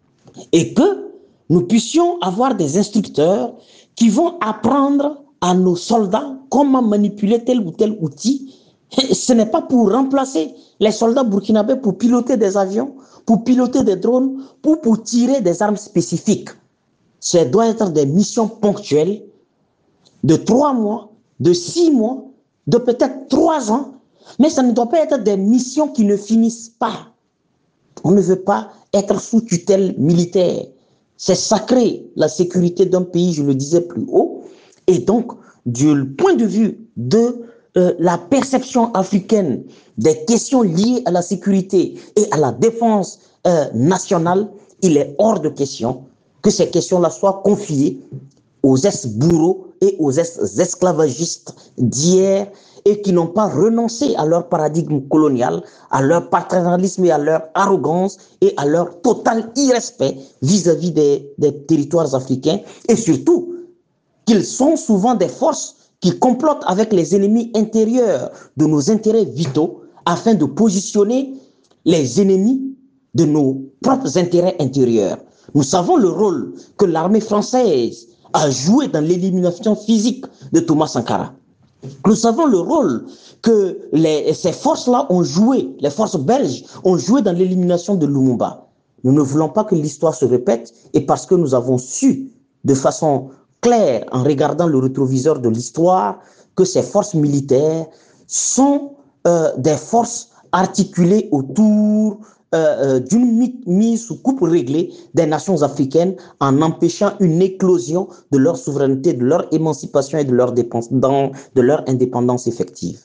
et que nous puissions avoir des instructeurs qui vont apprendre à nos soldats comment manipuler tel ou tel outil. Ce n'est pas pour remplacer les soldats burkinabés pour piloter des avions, pour piloter des drones, pour, pour tirer des armes spécifiques. Ça doit être des missions ponctuelles de trois mois, de six mois, de peut-être trois ans, mais ça ne doit pas être des missions qui ne finissent pas. On ne veut pas être sous tutelle militaire. C'est sacré, la sécurité d'un pays, je le disais plus haut. Et donc, du point de vue de euh, la perception africaine des questions liées à la sécurité et à la défense euh, nationale, il est hors de question que ces questions-là soient confiées aux ex-bourreaux et aux ex-esclavagistes d'hier et qui n'ont pas renoncé à leur paradigme colonial, à leur paternalisme et à leur arrogance et à leur total irrespect vis-à-vis des, des territoires africains, et surtout qu'ils sont souvent des forces qui complotent avec les ennemis intérieurs de nos intérêts vitaux afin de positionner les ennemis de nos propres intérêts intérieurs. Nous savons le rôle que l'armée française a joué dans l'élimination physique de Thomas Sankara. Nous savons le rôle que les, ces forces-là ont joué, les forces belges ont joué dans l'élimination de Lumumba. Nous ne voulons pas que l'histoire se répète, et parce que nous avons su de façon claire, en regardant le rétroviseur de l'histoire, que ces forces militaires sont euh, des forces articulées autour euh, d'une mise sous coupe réglée des nations africaines en empêchant une éclosion de leur souveraineté, de leur émancipation et de leur, de leur indépendance effective.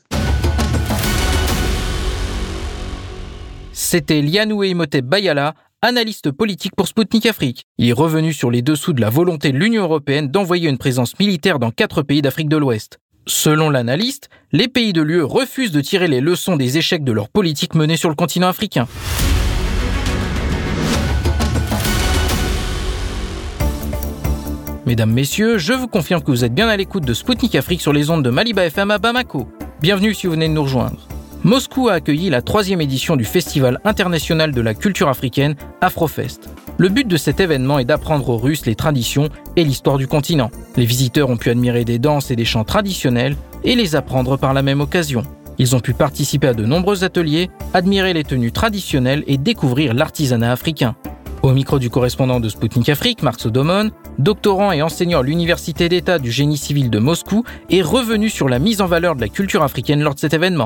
C'était Lianou Imhotep Bayala, analyste politique pour Spoutnik Afrique. Il est revenu sur les dessous de la volonté de l'Union européenne d'envoyer une présence militaire dans quatre pays d'Afrique de l'Ouest. Selon l'analyste, les pays de l'U E refusent de tirer les leçons des échecs de leur politique menée sur le continent africain. Mesdames, Messieurs, je vous confirme que vous êtes bien à l'écoute de Spoutnik Afrique sur les ondes de Maliba F M à Bamako. Bienvenue si vous venez de nous rejoindre. Moscou a accueilli la troisième édition du Festival international de la culture africaine, Afrofest. Le but de cet événement est d'apprendre aux Russes les traditions et l'histoire du continent. Les visiteurs ont pu admirer des danses et des chants traditionnels et les apprendre par la même occasion. Ils ont pu participer à de nombreux ateliers, admirer les tenues traditionnelles et découvrir l'artisanat africain. Au micro du correspondant de Spoutnik Afrique, Marc Sodomon, doctorant et enseignant à l'Université d'État du Génie civil de Moscou, est revenu sur la mise en valeur de la culture africaine lors de cet événement.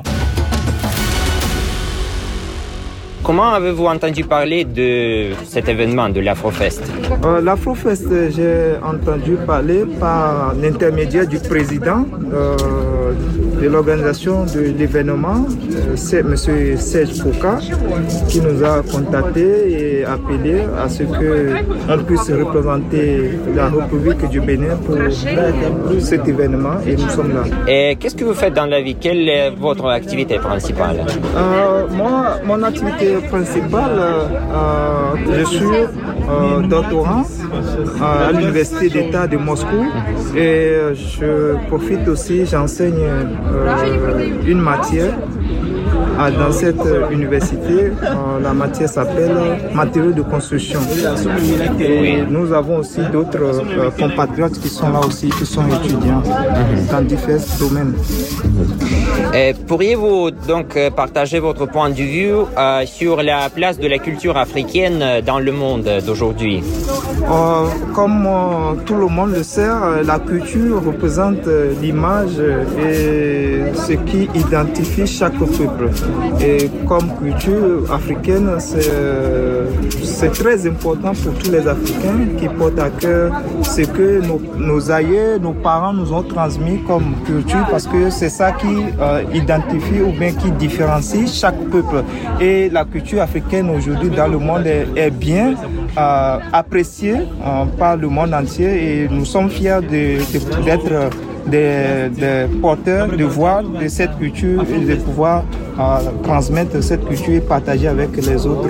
Comment avez-vous entendu parler de cet événement, de l'Afrofest ? euh, L'Afrofest, j'ai entendu parler par l'intermédiaire du président euh, de l'organisation de l'événement, euh, c'est M. Serge Foucault, qui nous a contactés et appelé à ce qu'on puisse représenter la République du Bénin pour cet événement, et nous sommes là. Et qu'est-ce que vous faites dans la vie ? Quelle est votre activité principale ? euh, Moi, mon activité principale, euh, je suis euh, doctorant à l'Université d'État de Moscou, et je profite aussi, j'enseigne euh, une matière dans cette université. Euh, la matière s'appelle matériaux de construction. Et nous avons aussi d'autres euh, compatriotes qui sont là aussi, qui sont étudiants dans différents domaines. Et pourriez-vous donc partager votre point de vue euh, sur la place de la culture africaine dans le monde d'aujourd'hui ? euh, Comme euh, tout le monde le sait, la culture représente l'image et ce qui identifie chaque peuple. Et comme culture africaine, c'est, c'est très important pour tous les Africains qui portent à cœur ce que nos, nos aïeux, nos parents nous ont transmis comme culture, parce que c'est ça qui euh, identifie ou bien qui différencie chaque peuple. Et la culture africaine aujourd'hui dans le monde est, est bien euh, appréciée euh, par le monde entier, et nous sommes fiers de, de, d'être des, des porteurs de voix de cette culture et de pouvoir euh, transmettre cette culture et partager avec les autres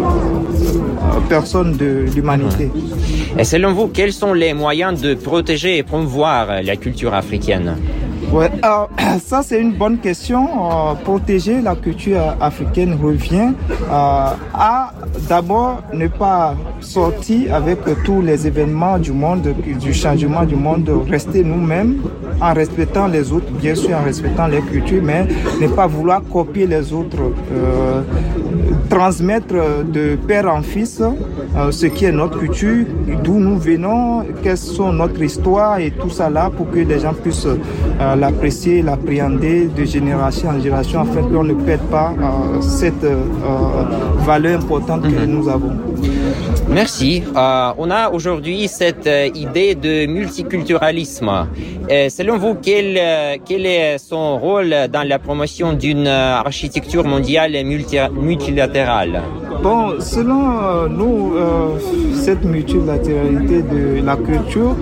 euh, personnes de l'humanité. Et selon vous, quels sont les moyens de protéger et promouvoir la culture africaine ? Ouais, alors, ça c'est une bonne question. Euh, protéger la culture africaine revient euh, à d'abord ne pas sortir avec tous les événements du monde, du changement du monde, rester nous-mêmes en respectant les autres, bien sûr en respectant les cultures, mais ne pas vouloir copier les autres. Euh, transmettre de père en fils euh, ce qui est notre culture, d'où nous venons, quelles sont notre histoire et tout ça là pour que les gens puissent euh, l'apprécier, l'appréhender de génération en génération afin qu'on ne perde pas euh, cette euh, valeur importante que nous avons. Merci. Euh, on a aujourd'hui cette euh, idée de multiculturalisme. Euh, selon vous, quel, euh, quel est son rôle dans la promotion d'une euh, architecture mondiale multi- multilatérale ? Bon, selon euh, nous, euh, cette multilatéralité de la culture,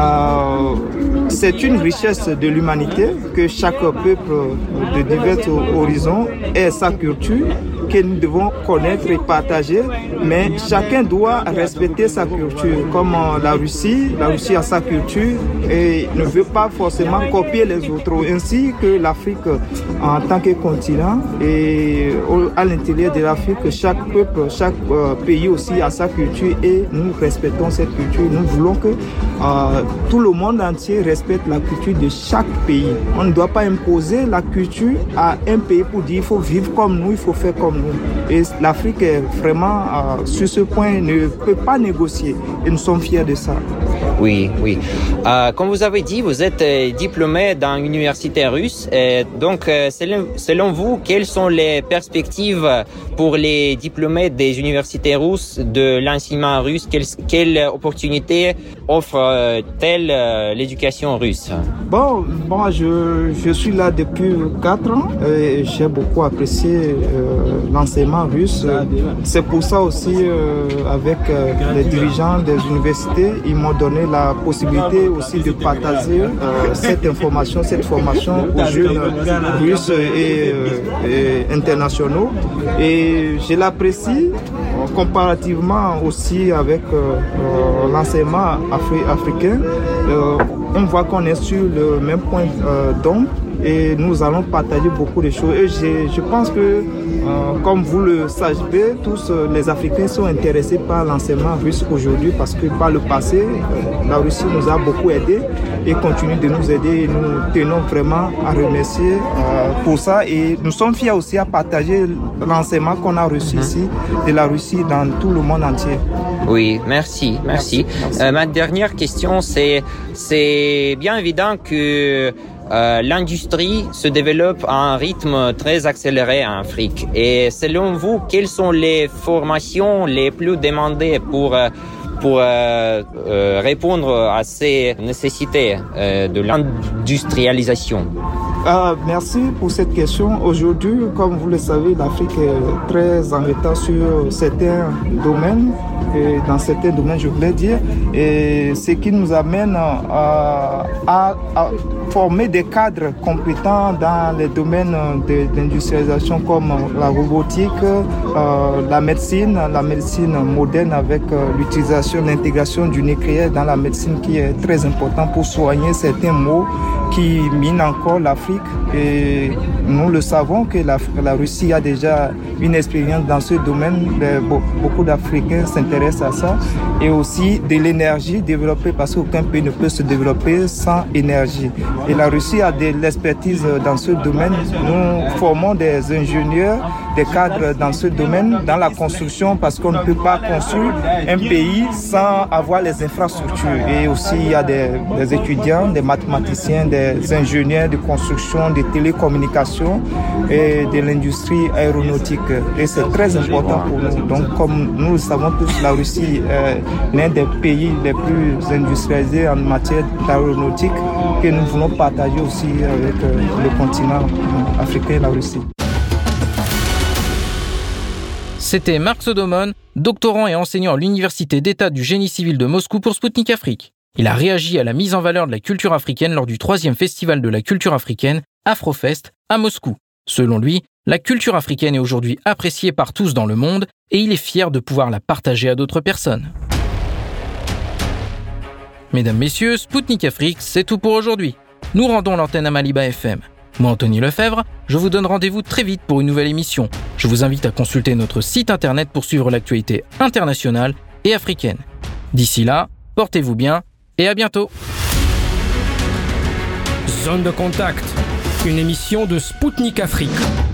euh, c'est une richesse de l'humanité que chaque peuple de divers horizons ait sa culture que nous devons connaître et partager, mais chacun doit respecter sa culture. Comme la Russie, la Russie a sa culture et ne veut pas forcément copier les autres, ainsi que l'Afrique en tant que continent. Et à l'intérieur de l'Afrique, chaque peuple, chaque pays aussi a sa culture et nous respectons cette culture. Nous voulons que euh, tout le monde entier respecte la culture de chaque pays. On ne doit pas imposer la culture à un pays pour dire il faut vivre comme nous, il faut faire comme nous. Et l'Afrique est vraiment euh, sur ce point ne peut pas négocier et nous sommes fiers de ça. Oui, oui. Euh, comme vous avez dit, vous êtes euh, diplômé dans l'université russe. Et donc, euh, selon, selon vous, quelles sont les perspectives pour les diplômés des universités russes de l'enseignement russe? Quelles, quelles opportunités offre-t-elle euh, l'éducation russe? Bon, bon je, je suis là depuis quatre ans et j'ai beaucoup apprécié euh, l'enseignement russe. C'est pour ça aussi, euh, avec euh, les dirigeants des universités, ils m'ont donné la possibilité aussi de partager euh, cette information, cette formation aux jeunes russes et, euh, et internationaux. Et je l'apprécie comparativement aussi avec euh, l'enseignement afri- africain. Euh, on voit qu'on est sur le même point euh, d'ombre et nous allons partager beaucoup de choses. Et je, je pense que, euh, comme vous le savez, tous euh, les Africains sont intéressés par l'enseignement russe aujourd'hui parce que par le passé, euh, la Russie nous a beaucoup aidés et continue de nous aider. Et nous tenons vraiment à remercier euh, pour ça. Et nous sommes fiers aussi à partager l'enseignement qu'on a reçu ici de la Russie dans tout le monde entier. Oui, merci, merci. merci. Euh, ma dernière question, c'est, c'est bien évident que Euh, l'industrie se développe à un rythme très accéléré en Afrique. Et selon vous, quelles sont les formations les plus demandées pour, pour euh, euh, répondre à ces nécessités euh, de l'industrialisation? Ah, merci pour cette question. Aujourd'hui, comme vous le savez, l'Afrique est très en retard sur certains domaines, et dans certains domaines, je voulais dire, et ce qui nous amène à, à, à former des cadres compétents dans les domaines de, d'industrialisation comme la robotique, euh, la médecine, la médecine moderne avec euh, l'utilisation, l'intégration du nucléaire dans la médecine qui est très important pour soigner certains maux qui minent encore l'Afrique. Et nous le savons que la, la Russie a déjà une expérience dans ce domaine. Beaucoup d'Africains s'intéressent à ça. Et aussi de l'énergie développée parce qu'aucun pays ne peut se développer sans énergie. Et la Russie a de l'expertise dans ce domaine. Nous formons des ingénieurs, des cadres dans ce domaine, dans la construction, parce qu'on ne peut pas construire un pays sans avoir les infrastructures. Et aussi, il y a des, des étudiants, des mathématiciens, des ingénieurs de construction, de télécommunications et de l'industrie aéronautique. Et c'est très important pour nous. Donc, comme nous le savons tous, la Russie est l'un des pays les plus industrialisés en matière d'aéronautique que nous voulons partager aussi avec le continent africain et la Russie. C'était Marc Sodomon, doctorant et enseignant à l'Université d'État du Génie civil de Moscou pour Spoutnik Afrique. Il a réagi à la mise en valeur de la culture africaine lors du troisième festival de la culture africaine, Afrofest, à Moscou. Selon lui, la culture africaine est aujourd'hui appréciée par tous dans le monde et il est fier de pouvoir la partager à d'autres personnes. Mesdames, Messieurs, Spoutnik Afrique, c'est tout pour aujourd'hui. Nous rendons l'antenne à Maliba F M. Moi, Anthony Lefebvre, je vous donne rendez-vous très vite pour une nouvelle émission. Je vous invite à consulter notre site internet pour suivre l'actualité internationale et africaine. D'ici là, portez-vous bien et à bientôt. Zone de contact, une émission de Spoutnik Afrique.